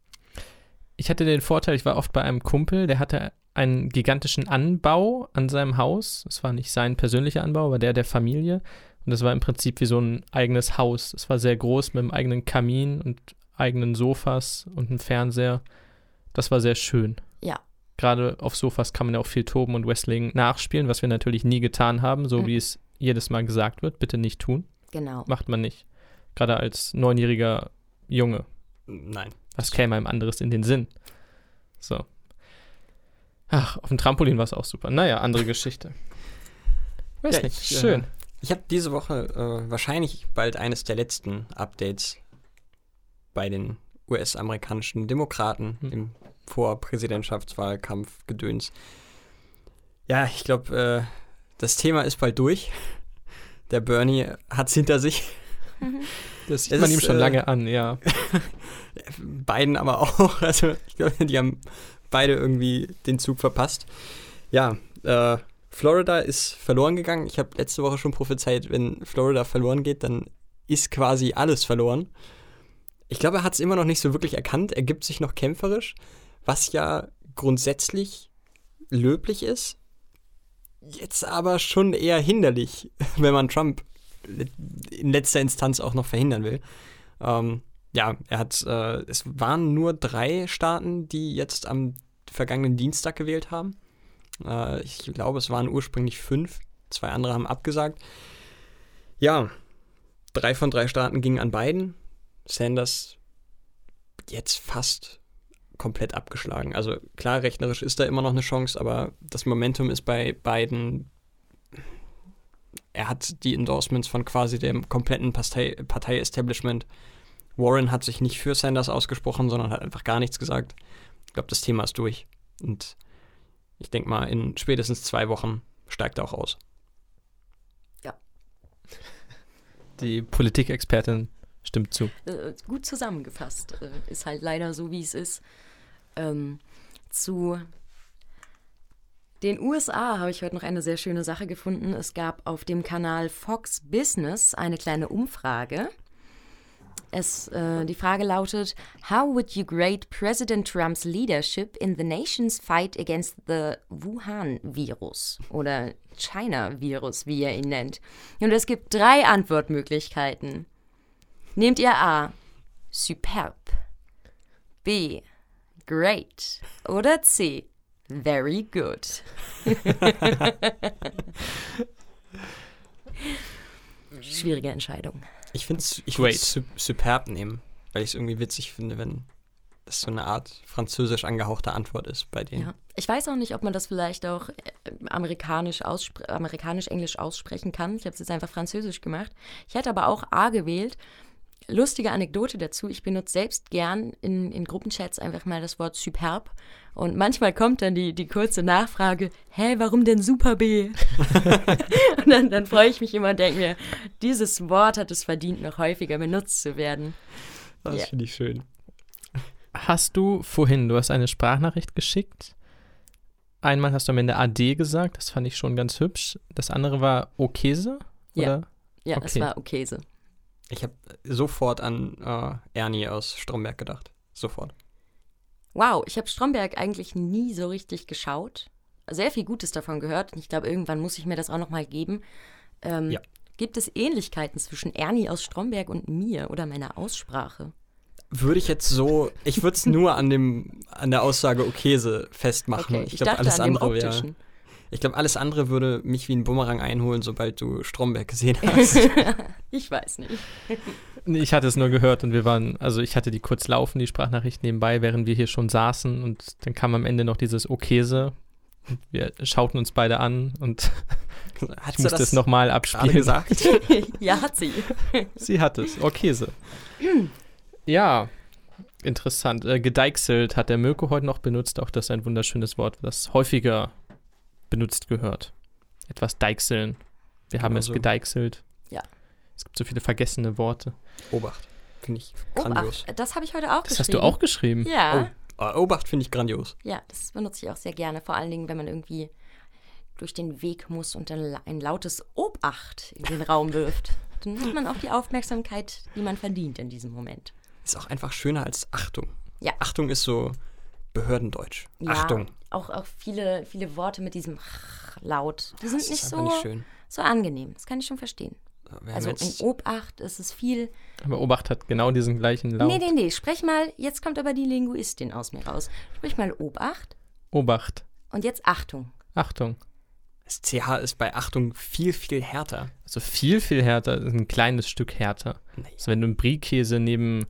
Ich hatte den Vorteil, ich war oft bei einem Kumpel, der hatte einen gigantischen Anbau an seinem Haus. Es war nicht sein persönlicher Anbau, aber der Familie. Und das war im Prinzip wie so ein eigenes Haus. Es war sehr groß mit einem eigenen Kamin und eigenen Sofas und einem Fernseher. Das war sehr schön. Ja. Gerade auf Sofas kann man ja auch viel toben und Wrestling nachspielen, was wir natürlich nie getan haben, so wie es jedes Mal gesagt wird. Bitte nicht tun. Genau. Macht man nicht. Gerade als 9-jähriger Junge. Nein. Was käme einem anderes in den Sinn? So. Ach, auf dem Trampolin war es auch super. Naja, andere Geschichte. Weiß nicht, schön. Ich habe diese Woche wahrscheinlich bald eines der letzten Updates bei den US-amerikanischen Demokraten im Vorpräsidentschaftswahlkampf gedöns. Ja, ich glaube, das Thema ist bald durch. Der Bernie hat es hinter sich. Das sieht man ihm schon lange an, ja. Biden aber auch. Also ich glaube, die haben beide irgendwie den Zug verpasst. Ja, Florida ist verloren gegangen. Ich habe letzte Woche schon prophezeit, wenn Florida verloren geht, dann ist quasi alles verloren. Ich glaube, er hat es immer noch nicht so wirklich erkannt. Er gibt sich noch kämpferisch, was ja grundsätzlich löblich ist. Jetzt aber schon eher hinderlich, wenn man Trump in letzter Instanz auch noch verhindern will. Ja, es waren nur 3 Staaten, die jetzt am vergangenen Dienstag gewählt haben. Ich glaube, es waren ursprünglich 5. 2 andere haben abgesagt. Ja, 3 von 3 Staaten gingen an Biden. Sanders jetzt fast komplett abgeschlagen. Also klar, rechnerisch ist da immer noch eine Chance, aber das Momentum ist bei Biden. Er hat die Endorsements von quasi dem kompletten Partei-Establishment. Warren hat sich nicht für Sanders ausgesprochen, sondern hat einfach gar nichts gesagt. Ich glaube, das Thema ist durch. Und ich denke mal, in spätestens 2 Wochen steigt er auch aus. Ja. Die Politikexpertin stimmt zu. Gut zusammengefasst. Ist halt leider so, wie es ist. Zu den USA habe ich heute noch eine sehr schöne Sache gefunden. Es gab auf dem Kanal Fox Business eine kleine Umfrage. Die Frage lautet: How would you grade President Trumps leadership in the nation's fight against the Wuhan-Virus oder China-Virus, wie er ihn nennt? Und es gibt 3 Antwortmöglichkeiten. Nehmt ihr A, superb, B, great oder C, very good? Schwierige Entscheidung. Ich würde superb nehmen, weil ich es irgendwie witzig finde, wenn das so eine Art französisch angehauchte Antwort ist bei denen. Ja. Ich weiß auch nicht, ob man das vielleicht auch amerikanisch-englisch aussprechen kann. Ich habe es jetzt einfach französisch gemacht. Ich hätte aber auch A gewählt. Lustige Anekdote dazu, ich benutze selbst gern in Gruppenchats einfach mal das Wort superb und manchmal kommt dann die kurze Nachfrage, warum denn Super B? Und dann freue ich mich immer und denke mir, dieses Wort hat es verdient, noch häufiger benutzt zu werden. Das finde ich schön. Du hast eine Sprachnachricht geschickt. Einmal hast du am Ende AD gesagt, das fand ich schon ganz hübsch. Das andere war Okese? Oder? Ja, okay. Das war Okese. Ich habe sofort an Ernie aus Stromberg gedacht. Sofort. Wow, ich habe Stromberg eigentlich nie so richtig geschaut. Sehr viel Gutes davon gehört. Und ich glaube, irgendwann muss ich mir das auch noch mal geben. Ja. Gibt es Ähnlichkeiten zwischen Ernie aus Stromberg und mir oder meiner Aussprache? Ich würde es nur an der Aussage Okese festmachen. Okay, ich dachte alles an dem Optischen. Ich glaube, alles andere würde mich wie ein Bumerang einholen, sobald du Stromberg gesehen hast. Ich weiß nicht. Nee, ich hatte es nur gehört und ich hatte die kurz laufen, die Sprachnachricht nebenbei, während wir hier schon saßen und dann kam am Ende noch dieses Okese. Wir schauten uns beide an und ich musste es nochmal abspielen. Gesagt? Ja, hat sie. Sie hat es, Okese. Ja, interessant. Gedeichselt hat der Mirko heute noch benutzt, auch das ist ein wunderschönes Wort, das häufiger benutzt gehört. Etwas deichseln. Wir haben es gedeichselt. Ja. Es gibt so viele vergessene Worte. Obacht. Finde ich grandios. Obacht, das habe ich heute auch geschrieben. Das hast du auch geschrieben? Ja. Obacht finde ich grandios. Ja, das benutze ich auch sehr gerne. Vor allen Dingen, wenn man irgendwie durch den Weg muss und dann ein lautes Obacht in den Raum wirft. Dann hat man auch die Aufmerksamkeit, die man verdient in diesem Moment. Ist auch einfach schöner als Achtung. Ja. Achtung ist so Behördendeutsch. Ja, Achtung. Auch viele Worte mit diesem Laut. Die sind nicht schön. so angenehm. Das kann ich schon verstehen. Also in Obacht ist es viel. Aber Obacht hat genau diesen gleichen Laut. Nee. Sprech mal, jetzt kommt aber die Linguistin aus mir raus. Sprich mal Obacht. Obacht. Und jetzt Achtung. Achtung. Das CH ist bei Achtung viel, viel härter. Also viel, viel härter. Ein kleines Stück härter. Nee. Also wenn du einen Brie-Käse neben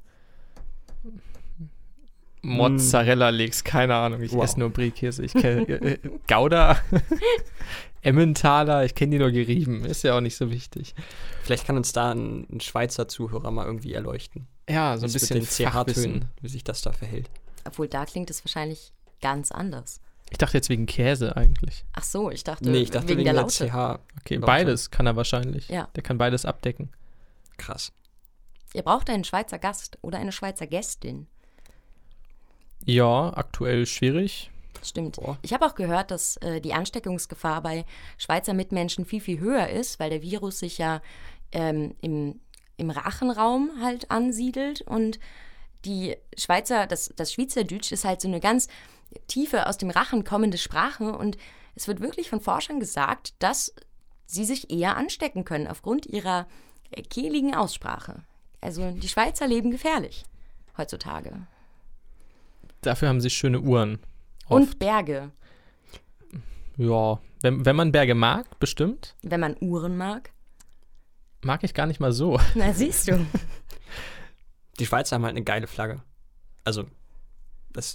Mozzarella legst, keine Ahnung, ich esse nur Brie-Käse. Ich kenne Gouda, Emmentaler, ich kenne die nur gerieben. Ist ja auch nicht so wichtig. Vielleicht kann uns da ein Schweizer Zuhörer mal irgendwie erleuchten. Ja, so ein bisschen mit den Fachwissen. CH-Tönen, wie sich das da verhält. Obwohl, da klingt es wahrscheinlich ganz anders. Ich dachte jetzt wegen Käse eigentlich. Ach so, ich dachte, Nee, ich dachte wegen der Laute. CH. Okay, Laute. beides kann er wahrscheinlich. Ja. Der kann beides abdecken. Krass. Ihr braucht einen Schweizer Gast oder eine Schweizer Gästin. Ja, aktuell schwierig. Stimmt. Boah. Ich habe auch gehört, dass die Ansteckungsgefahr bei Schweizer Mitmenschen viel, viel höher ist, weil der Virus sich ja im Rachenraum halt ansiedelt und die Schweizer, das Schweizerdeutsch ist halt so eine ganz tiefe aus dem Rachen kommende Sprache und es wird wirklich von Forschern gesagt, dass sie sich eher anstecken können aufgrund ihrer kehligen Aussprache. Also die Schweizer leben gefährlich heutzutage. Dafür haben sie schöne Uhren. Und Berge, Ja, wenn man Berge mag, bestimmt. wenn man Uhren mag. Mag ich gar nicht mal so. Na, siehst du. Die Schweizer haben halt eine geile Flagge. Also, das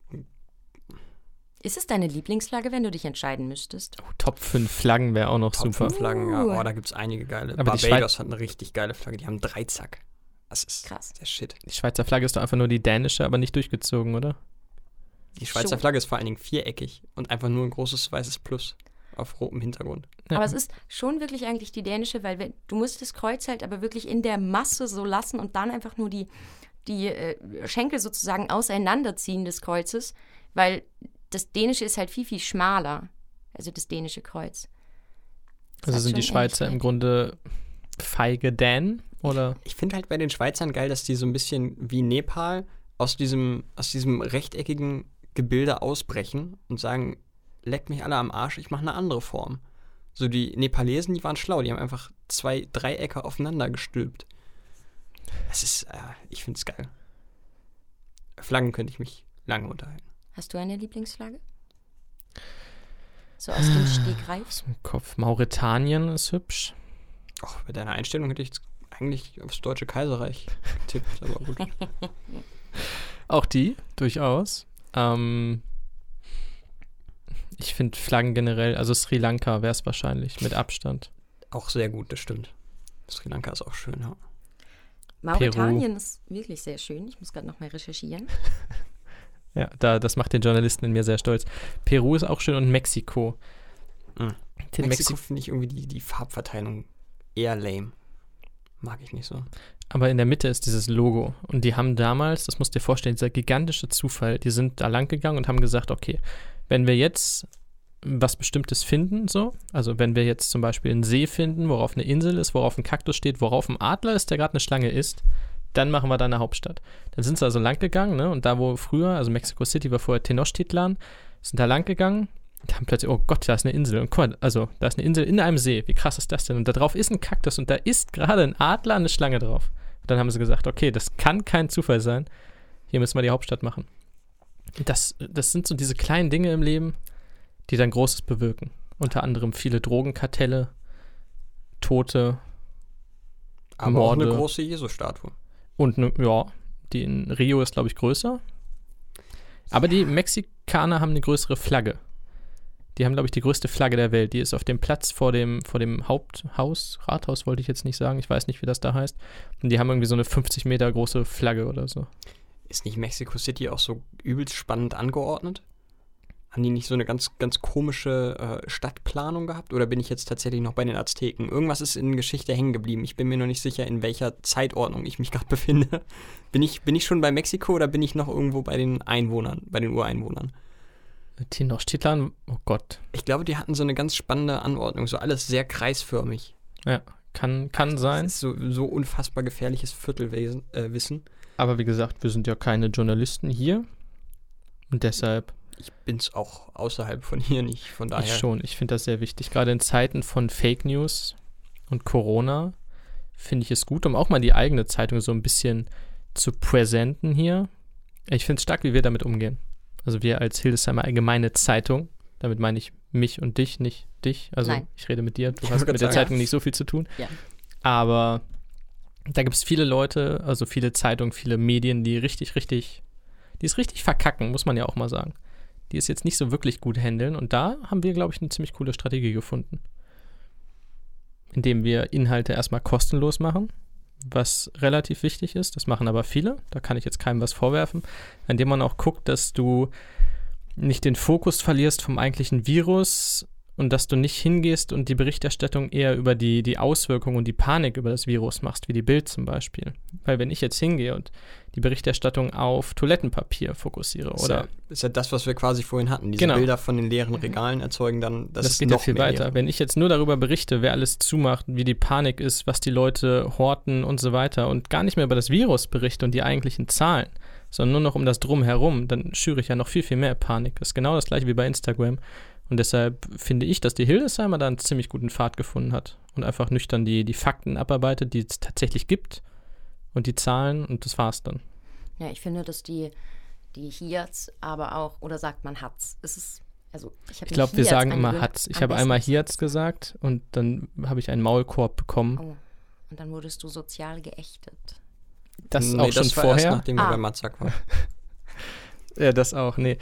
Ist es deine Lieblingsflagge, wenn du dich entscheiden müsstest? Oh, Top 5 Flaggen wäre auch noch Top super. 5 Flaggen, ja. Oh, da gibt es einige geile. Aber die Barbados hat eine richtig geile Flagge. Die haben Dreizack. Das ist Krass. der Shit. Die Schweizer Flagge ist doch einfach nur die dänische, aber nicht durchgezogen, oder? Die Schweizer Schon. Flagge ist vor allen Dingen viereckig und einfach nur ein großes weißes Plus auf rotem Hintergrund. Ja. Aber es ist schon wirklich eigentlich die dänische, weil du musst das Kreuz halt aber wirklich in der Masse so lassen und dann einfach nur die Schenkel sozusagen auseinanderziehen des Kreuzes, weil das dänische ist halt viel, viel schmaler. Also das dänische Kreuz. Das Also hat sind die schon Schweizer im Ähnlichkeit. Grunde feige Dänen, oder? Ich finde halt bei den Schweizern geil, dass die so ein bisschen wie Nepal aus diesem rechteckigen Gebilde ausbrechen und sagen, leckt mich alle am Arsch, ich mache eine andere Form. So die Nepalesen, die waren schlau, die haben einfach 2 Dreiecke aufeinander gestülpt. Das ist, ich finde es geil. Flaggen könnte ich mich lange unterhalten. Hast du eine Lieblingsflagge? So aus dem Stegreif? Im Kopf. Mauretanien ist hübsch. Och, mit deiner Einstellung hätte ich jetzt eigentlich aufs Deutsche Kaiserreich getippt, aber gut. Auch die, durchaus. Ich finde Flaggen generell, also Sri Lanka wäre es wahrscheinlich, mit Abstand. Auch sehr gut, das stimmt. Sri Lanka ist auch schön, ja. Mauretanien ist wirklich sehr schön. Ich muss gerade noch mal recherchieren. Ja, das macht den Journalisten in mir sehr stolz. Peru ist auch schön und Mexiko. Mhm. Den Mexiko finde ich irgendwie die Farbverteilung eher lame. Mag ich nicht so. Aber in der Mitte ist dieses Logo. Und die haben damals, das musst du dir vorstellen, dieser gigantische Zufall, die sind da lang gegangen und haben gesagt, okay, wenn wir jetzt was Bestimmtes finden, so, also wenn wir jetzt zum Beispiel einen See finden, worauf eine Insel ist, worauf ein Kaktus steht, worauf ein Adler ist, der gerade eine Schlange isst, dann machen wir da eine Hauptstadt. Dann sind sie also lang gegangen, ne? Und da, wo früher, also Mexico City war vorher Tenochtitlan, sind da lang gegangen und haben plötzlich, oh Gott, da ist eine Insel. Und guck mal, also da ist eine Insel in einem See. Wie krass ist das denn? Und da drauf ist ein Kaktus und da ist gerade ein Adler, eine Schlange drauf. Und dann haben sie gesagt, okay, das kann kein Zufall sein. Hier müssen wir die Hauptstadt machen. Das sind so diese kleinen Dinge im Leben, die dann Großes bewirken. Unter anderem viele Drogenkartelle, Tote, Aber Morde. auch eine große Jesus-Statue. Und ja, die in Rio ist, glaube ich, größer. Aber die Mexikaner haben eine größere Flagge. Die haben, glaube ich, die größte Flagge der Welt. Die ist auf dem Platz vor dem Haupthaus, Rathaus wollte ich jetzt nicht sagen, ich weiß nicht, wie das da heißt. Und die haben irgendwie so eine 50 Meter große Flagge oder so. Ist nicht Mexico City auch so übelst spannend angeordnet? Haben die nicht so eine ganz, ganz komische Stadtplanung gehabt? Oder bin ich jetzt tatsächlich noch bei den Azteken? Irgendwas ist in Geschichte hängen geblieben. Ich bin mir noch nicht sicher, in welcher Zeitordnung ich mich gerade befinde. Bin ich schon bei Mexiko oder bin ich noch irgendwo bei den Einwohnern, bei den Ureinwohnern? Tenochtitlan, oh Gott. Ich glaube, die hatten so eine ganz spannende Anordnung. So alles sehr kreisförmig. Ja, kann sein. Das ist so unfassbar gefährliches Viertelwissen. Aber wie gesagt, wir sind ja keine Journalisten hier. Und deshalb Ich bin's auch außerhalb von hier nicht. Von daher. ich schon. Ich finde das sehr wichtig. Gerade in Zeiten von Fake News und Corona finde ich es gut, um auch mal die eigene Zeitung so ein bisschen zu präsenten hier. Ich finde es stark, wie wir damit umgehen. Also wir als Hildesheimer Allgemeine Zeitung, damit meine ich mich und dich, nicht dich. Also Nein. ich rede mit dir, du hast mit der Zeitung nicht so viel zu tun. Ja. Aber da gibt es viele Leute, also viele Zeitungen, viele Medien, die die es richtig verkacken, muss man ja auch mal sagen. Die es jetzt nicht so wirklich gut handeln. Und da haben wir, glaube ich, eine ziemlich coole Strategie gefunden. Indem wir Inhalte erstmal kostenlos machen, was relativ wichtig ist. Das machen aber viele. Da kann ich jetzt keinem was vorwerfen. Indem man auch guckt, dass du nicht den Fokus verlierst vom eigentlichen Virus und dass du nicht hingehst und die Berichterstattung eher über die Auswirkungen und die Panik über das Virus machst, wie die Bild zum Beispiel. Weil wenn ich jetzt hingehe und die Berichterstattung auf Toilettenpapier fokussiere, oder? Ist ja das, was wir quasi vorhin hatten. Diese Genau. Bilder von den leeren Regalen erzeugen dann, Das geht ja viel weiter. Leere. Wenn ich jetzt nur darüber berichte, wer alles zumacht, wie die Panik ist, was die Leute horten und so weiter und gar nicht mehr über das Virus berichte und die eigentlichen Zahlen, sondern nur noch um das Drumherum, dann schüre ich ja noch viel, viel mehr Panik. Das ist genau das gleiche wie bei Instagram. Und deshalb finde ich, dass die Hildesheimer da einen ziemlich guten Pfad gefunden hat und einfach nüchtern die Fakten abarbeitet, die es tatsächlich gibt und die Zahlen und das war's dann. Ja, ich finde, dass die Hiaz aber auch, oder sagt man Hatz? Ich glaube, wir sagen immer Hatz. Ich habe einmal Hiaz gesagt und dann habe ich einen Maulkorb bekommen. Oh, und dann wurdest du sozial geächtet. Das Nee, auch schon das war vorher. erst, nachdem wir bei Matzak waren. Ja, das auch, nee.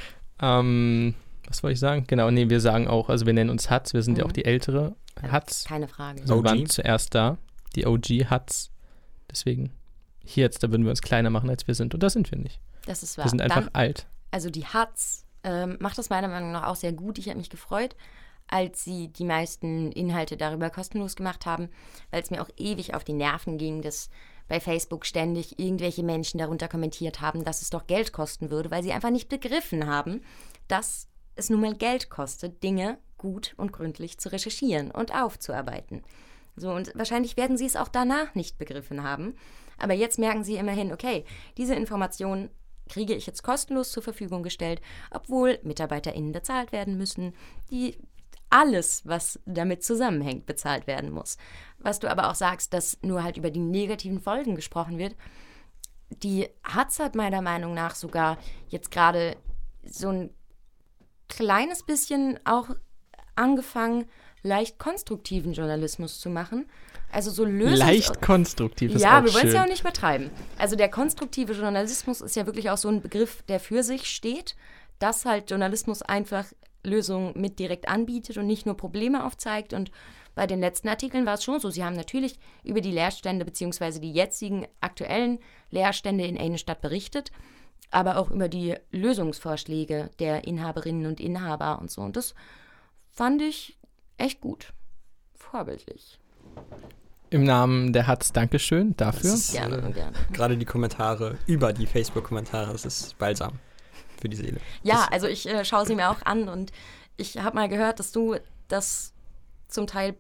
Was wollte ich sagen? Genau, nee, wir sagen auch, also wir nennen uns Hatz, wir sind ja auch die ältere Hatz. Keine Frage. Also wir OG. waren zuerst da, die OG Hatz. Deswegen, hier jetzt, da würden wir uns kleiner machen, als wir sind. Und das sind wir nicht. Das ist wahr. Wir sind einfach Dann, alt. also die Hatz macht das meiner Meinung nach auch sehr gut. Ich habe mich gefreut, als sie die meisten Inhalte darüber kostenlos gemacht haben, weil es mir auch ewig auf die Nerven ging, dass bei Facebook ständig irgendwelche Menschen darunter kommentiert haben, dass es doch Geld kosten würde, weil sie einfach nicht begriffen haben, dass es nun mal Geld kostet, Dinge gut und gründlich zu recherchieren und aufzuarbeiten. So, und wahrscheinlich werden sie es auch danach nicht begriffen haben. Aber jetzt merken sie immerhin, okay, diese Informationen kriege ich jetzt kostenlos zur Verfügung gestellt, obwohl MitarbeiterInnen bezahlt werden müssen, die alles, was damit zusammenhängt, bezahlt werden muss. Was du aber auch sagst, dass nur halt über die negativen Folgen gesprochen wird. Die Hatz hat meiner Meinung nach sogar jetzt gerade so ein kleines bisschen auch angefangen, leicht konstruktiven Journalismus zu machen. Also so Leicht konstruktiv ist ja, auch wir wollen es schön. ja auch nicht übertreiben. Also der konstruktive Journalismus ist ja wirklich auch so ein Begriff, der für sich steht, dass halt Journalismus einfach Lösungen mit direkt anbietet und nicht nur Probleme aufzeigt. Und bei den letzten Artikeln war es schon so. Sie haben natürlich über die Leerstände bzw. die jetzigen aktuellen Leerstände in Innenstadt berichtet, aber auch über die Lösungsvorschläge der Inhaberinnen und Inhaber und so. Und das fand ich echt gut. Vorbildlich. Im Namen der Hatz, Dankeschön dafür. Das ist, Gerne. Gerade die Kommentare über die Facebook-Kommentare, das ist balsam für die Seele. Ja, also ich schaue sie mir auch an und ich habe mal gehört, dass du das zum Teil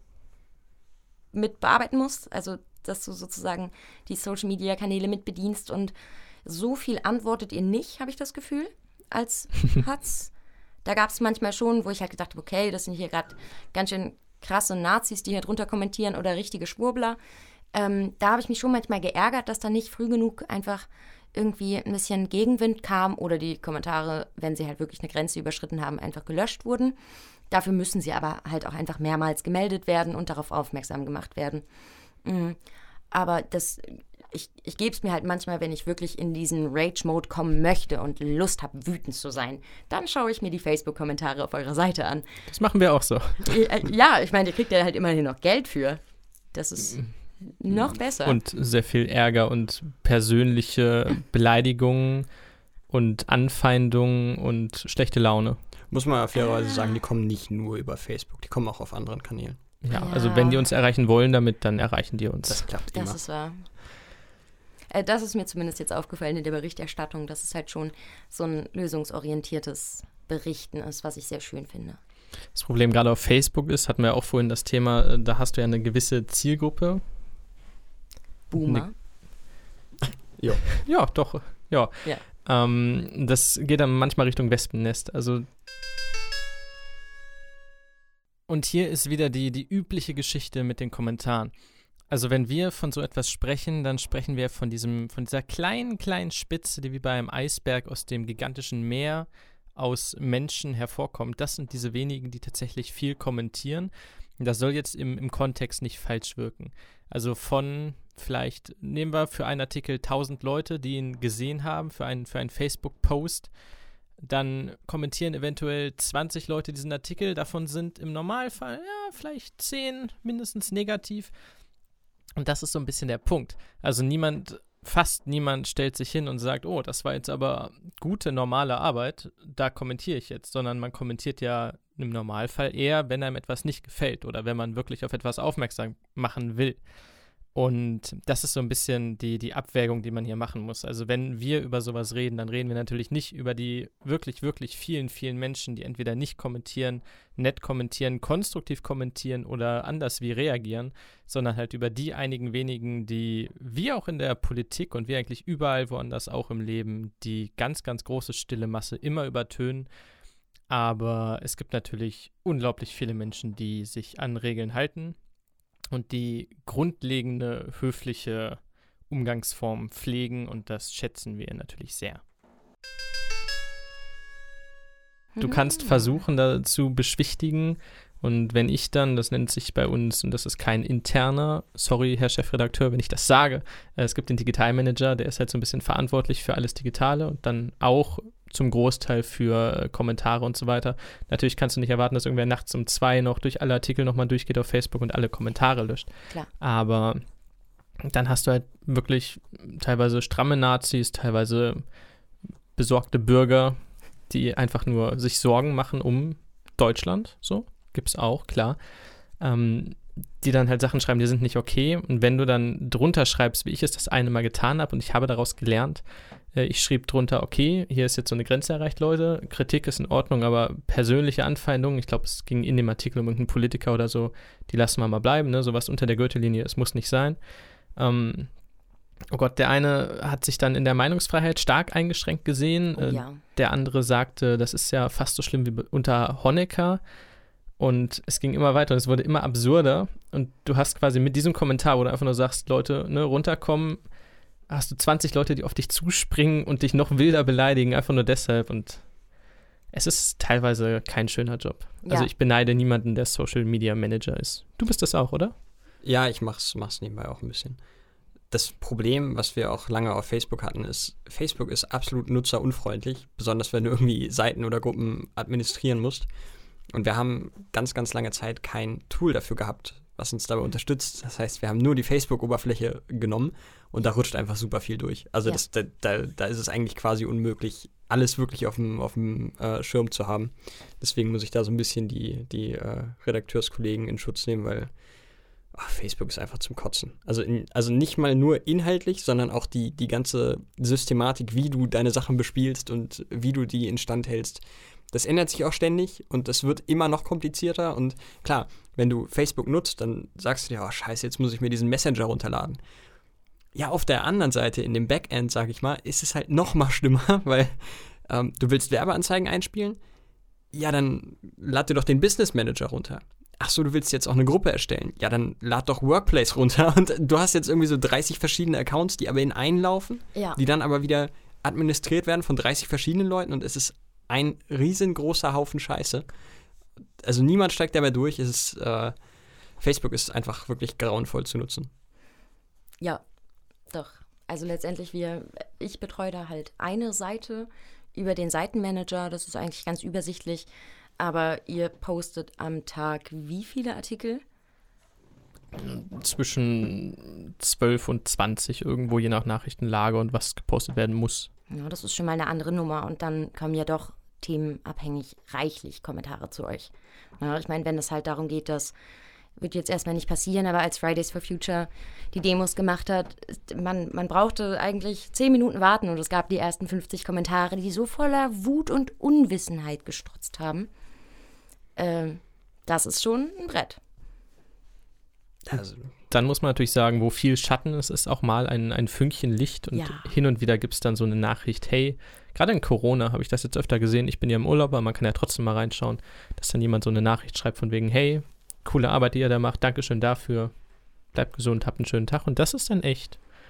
mit bearbeiten musst, also dass du sozusagen die Social-Media-Kanäle mit bedienst und so viel antwortet ihr nicht, habe ich das Gefühl, als Hatz. Da gab es manchmal schon, wo ich halt gedacht habe, okay, das sind hier gerade ganz schön krasse Nazis, die hier drunter kommentieren oder richtige Schwurbler. Da habe ich mich schon manchmal geärgert, dass da nicht früh genug einfach irgendwie ein bisschen Gegenwind kam oder die Kommentare, wenn sie halt wirklich eine Grenze überschritten haben, einfach gelöscht wurden. Dafür müssen sie aber halt auch einfach mehrmals gemeldet werden und darauf aufmerksam gemacht werden. Aber ich gebe es mir halt manchmal, wenn ich wirklich in diesen Rage-Mode kommen möchte und Lust habe, wütend zu sein, dann schaue ich mir die Facebook-Kommentare auf eurer Seite an. Das machen wir auch so. Ja, ich meine, ihr kriegt ja halt immerhin noch Geld für. Das ist noch besser. Und sehr viel Ärger und persönliche Beleidigungen und Anfeindungen und schlechte Laune. Muss man ja fairerweise sagen, die kommen nicht nur über Facebook, die kommen auch auf anderen Kanälen. Ja, Ja. also wenn die uns erreichen wollen damit, dann erreichen die uns. Das klappt immer. Das ist wahr. Das ist mir zumindest jetzt aufgefallen in der Berichterstattung, dass es halt schon so ein lösungsorientiertes Berichten ist, was ich sehr schön finde. Das Problem gerade auf Facebook ist, hatten wir auch vorhin das Thema, da hast du ja eine gewisse Zielgruppe. Boomer. Ja, doch, ja. Ja. Das geht dann manchmal Richtung Wespennest. Also und hier ist wieder die übliche Geschichte mit den Kommentaren. Also wenn wir von so etwas sprechen, dann sprechen wir von dieser kleinen Spitze, die wie bei einem Eisberg aus dem gigantischen Meer aus Menschen hervorkommt, das sind diese wenigen, die tatsächlich viel kommentieren. Das soll jetzt im Kontext nicht falsch wirken. Also von vielleicht, nehmen wir für einen Artikel 1000 Leute, die ihn gesehen haben, für einen Facebook-Post, dann kommentieren eventuell 20 Leute diesen Artikel, davon sind im Normalfall, ja, vielleicht 10 mindestens negativ. Und das ist so ein bisschen der Punkt. Also fast niemand stellt sich hin und sagt, oh, das war jetzt aber gute, normale Arbeit, da kommentiere ich jetzt, sondern man kommentiert ja im Normalfall eher, wenn einem etwas nicht gefällt oder wenn man wirklich auf etwas aufmerksam machen will. Und das ist so ein bisschen die Abwägung, die man hier machen muss. Also wenn wir über sowas reden, dann reden wir natürlich nicht über die wirklich, wirklich vielen, vielen Menschen, die entweder nicht kommentieren, nett kommentieren, konstruktiv kommentieren oder anders wie reagieren, sondern halt über die einigen wenigen, die wie auch in der Politik und wie eigentlich überall woanders auch im Leben die ganz, ganz große stille Masse immer übertönen. Aber es gibt natürlich unglaublich viele Menschen, die sich an Regeln halten und die grundlegende höfliche Umgangsformen pflegen und das schätzen wir natürlich sehr. Du kannst versuchen, da zu beschwichtigen und wenn ich dann, das nennt sich bei uns, und das ist kein interner, sorry, Herr Chefredakteur, wenn ich das sage, es gibt den Digitalmanager, der ist halt so ein bisschen verantwortlich für alles Digitale und dann auch zum Großteil für Kommentare und so weiter. Natürlich kannst du nicht erwarten, dass irgendwer nachts um 2 noch durch alle Artikel nochmal durchgeht auf Facebook und alle Kommentare löscht. Klar. Aber dann hast du halt wirklich teilweise stramme Nazis, teilweise besorgte Bürger, die einfach nur sich Sorgen machen um Deutschland, so, gibt's auch, klar, die dann halt Sachen schreiben, die sind nicht okay und wenn du dann drunter schreibst, wie ich es das eine Mal getan habe und ich habe daraus gelernt, ich schrieb drunter, okay, hier ist jetzt so eine Grenze erreicht, Leute, Kritik ist in Ordnung, aber persönliche Anfeindungen, ich glaube, es ging in dem Artikel um irgendeinen Politiker oder so, die lassen wir mal bleiben, ne, sowas unter der Gürtellinie, es muss nicht sein. Oh Gott, der eine hat sich dann in der Meinungsfreiheit stark eingeschränkt gesehen. Ja. Der andere sagte, das ist ja fast so schlimm wie unter Honecker. Und es ging immer weiter und es wurde immer absurder. Und du hast quasi mit diesem Kommentar, wo du einfach nur sagst, Leute, ne, runterkommen, hast du 20 Leute, die auf dich zuspringen und dich noch wilder beleidigen, einfach nur deshalb. Und es ist teilweise kein schöner Job. Ja. Also ich beneide niemanden, der Social Media Manager ist. Du bist das auch, oder? Ja, ich mach's nebenbei auch ein bisschen. Das Problem, was wir auch lange auf Facebook hatten, ist, Facebook ist absolut nutzerunfreundlich, besonders wenn du irgendwie Seiten oder Gruppen administrieren musst. Und wir haben ganz, ganz lange Zeit kein Tool dafür gehabt, was uns dabei unterstützt. Das heißt, wir haben nur die Facebook-Oberfläche genommen und da rutscht einfach super viel durch. Also ja. Da ist es eigentlich quasi unmöglich, alles wirklich auf dem Schirm zu haben. Deswegen muss ich da so ein bisschen die Redakteurskollegen in Schutz nehmen, weil Facebook ist einfach zum Kotzen. Also nicht mal nur inhaltlich, sondern auch die ganze Systematik, wie du deine Sachen bespielst und wie du die instand hältst. Das ändert sich auch ständig und das wird immer noch komplizierter. Und klar, wenn du Facebook nutzt, dann sagst du dir, oh scheiße, jetzt muss ich mir diesen Messenger runterladen. Ja, auf der anderen Seite, in dem Backend, sage ich mal, ist es halt noch mal schlimmer, weil du willst Werbeanzeigen einspielen. Ja, dann lad dir doch den Business Manager runter. Ach so, du willst jetzt auch eine Gruppe erstellen. Ja, dann lad doch Workplace runter. Und du hast jetzt irgendwie so 30 verschiedene Accounts, die aber in einen laufen, die dann aber wieder administriert werden von 30 verschiedenen Leuten und es ist ein riesengroßer Haufen Scheiße. Also niemand steigt dabei durch. Facebook ist einfach wirklich grauenvoll zu nutzen. Ja, doch. Also letztendlich, ich betreue da halt eine Seite über den Seitenmanager. Das ist eigentlich ganz übersichtlich. Aber ihr postet am Tag wie viele Artikel? Zwischen 12 und 20 irgendwo, je nach Nachrichtenlage und was gepostet werden muss. Ja, das ist schon mal eine andere Nummer. Und dann kommen ja doch themenabhängig reichlich Kommentare zu euch. Ja, ich meine, wenn es halt darum geht, das wird jetzt erstmal nicht passieren, aber als Fridays for Future die Demos gemacht hat, man brauchte eigentlich 10 Minuten warten und es gab die ersten 50 Kommentare, die so voller Wut und Unwissenheit gestrotzt haben. Das ist schon ein Brett. Also, dann muss man natürlich sagen, wo viel Schatten ist, ist auch mal ein Fünkchen Licht und hin und wieder gibt es dann so eine Nachricht, hey, gerade in Corona habe ich das jetzt öfter gesehen, ich bin ja im Urlaub, aber man kann ja trotzdem mal reinschauen, dass dann jemand so eine Nachricht schreibt von wegen, hey, coole Arbeit, die ihr da macht, Dankeschön dafür, bleibt gesund, habt einen schönen Tag und das ist dann echt.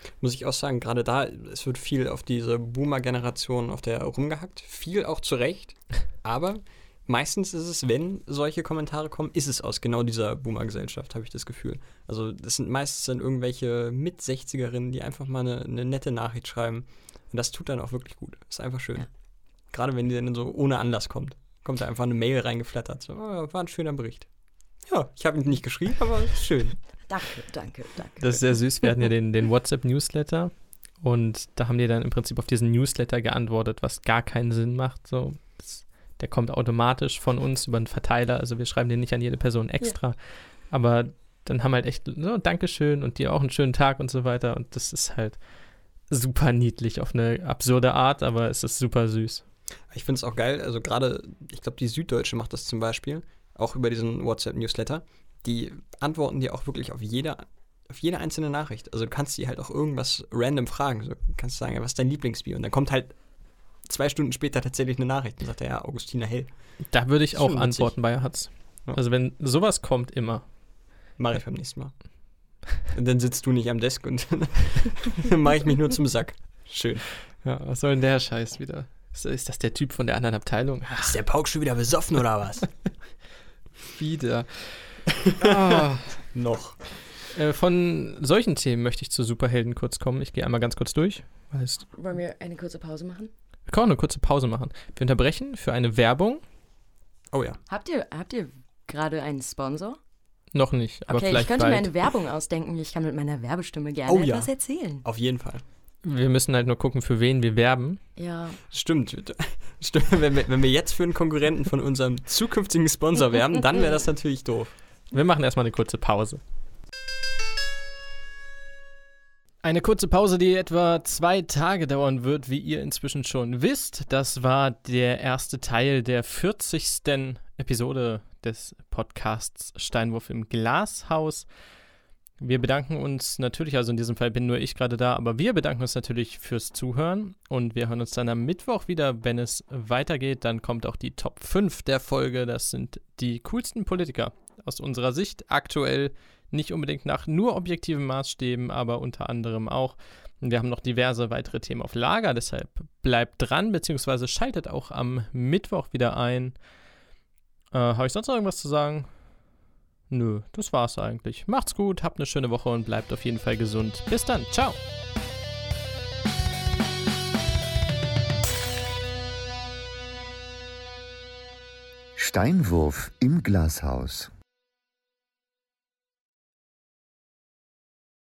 Muss ich auch sagen, gerade da, es wird viel auf diese Boomer-Generation auf der rumgehackt. Viel auch zu Recht. Aber meistens ist es, wenn solche Kommentare kommen, ist es aus genau dieser Boomer-Gesellschaft, habe ich das Gefühl. Also das sind meistens dann irgendwelche Mit-60erinnen, die einfach mal eine nette Nachricht schreiben. Und das tut dann auch wirklich gut. Ist einfach schön. Ja. Gerade wenn die dann so ohne Anlass kommt. Kommt da einfach eine Mail reingeflattert. So, war ein schöner Bericht. Ja, ich habe ihn nicht geschrieben, aber ist schön. Danke. Das ist sehr süß. Wir hatten ja den WhatsApp-Newsletter und da haben die dann im Prinzip auf diesen Newsletter geantwortet, was gar keinen Sinn macht. So, der kommt automatisch von uns über einen Verteiler, also wir schreiben den nicht an jede Person extra. Ja. Aber dann haben halt echt so, Dankeschön und dir auch einen schönen Tag und so weiter. Und das ist halt super niedlich auf eine absurde Art, aber es ist super süß. Ich finde es auch geil, also gerade, ich glaube, die Süddeutsche macht das zum Beispiel, auch über diesen WhatsApp-Newsletter. Die antworten dir auch wirklich auf jede einzelne Nachricht. Also du kannst die halt auch irgendwas random fragen. So, du kannst sagen, ja, was ist dein Lieblingsbier? Und dann kommt halt 2 Stunden später tatsächlich eine Nachricht und sagt er, ja, Augustiner Hell. Da würde ich auch antworten bei Hatz. Ja. Also wenn sowas kommt, immer. Mache ich beim nächsten Mal. Und dann sitzt du nicht am Desk und dann mache ich mich nur zum Sack. Schön. Ja, was soll denn der Scheiß wieder? Ist das der Typ von der anderen Abteilung? Ist der Pauk schon wieder besoffen oder was? Wieder. Ah. Noch. Von solchen Themen möchte ich zu Superhelden kurz kommen. Ich gehe einmal ganz kurz durch. Wollen wir eine kurze Pause machen? Wir können auch eine kurze Pause machen. Wir unterbrechen für eine Werbung. Oh ja. Habt ihr gerade einen Sponsor? Noch nicht, aber okay, vielleicht ich könnte bald. mir eine Werbung ausdenken. Ich kann mit meiner Werbestimme gerne etwas erzählen. Auf jeden Fall. Wir müssen halt nur gucken, für wen wir werben. Ja. Stimmt. Wenn wir jetzt für einen Konkurrenten von unserem zukünftigen Sponsor werben, dann wäre das natürlich doof. Wir machen erstmal eine kurze Pause. Eine kurze Pause, die etwa 2 Tage dauern wird, wie ihr inzwischen schon wisst. Das war der erste Teil der 40. Episode des Podcasts Steinwurf im Glashaus. Wir bedanken uns natürlich, also in diesem Fall bin nur ich gerade da, aber wir bedanken uns natürlich fürs Zuhören und wir hören uns dann am Mittwoch wieder, wenn es weitergeht. Dann kommt auch die Top 5 der Folge. Das sind die coolsten Politiker aus unserer Sicht. Aktuell nicht unbedingt nach nur objektiven Maßstäben, aber unter anderem auch. Wir haben noch diverse weitere Themen auf Lager, deshalb bleibt dran, beziehungsweise schaltet auch am Mittwoch wieder ein. Habe ich sonst noch irgendwas zu sagen? Nö, das war's eigentlich. Macht's gut, habt eine schöne Woche und bleibt auf jeden Fall gesund. Bis dann, ciao! Steinwurf im Glashaus.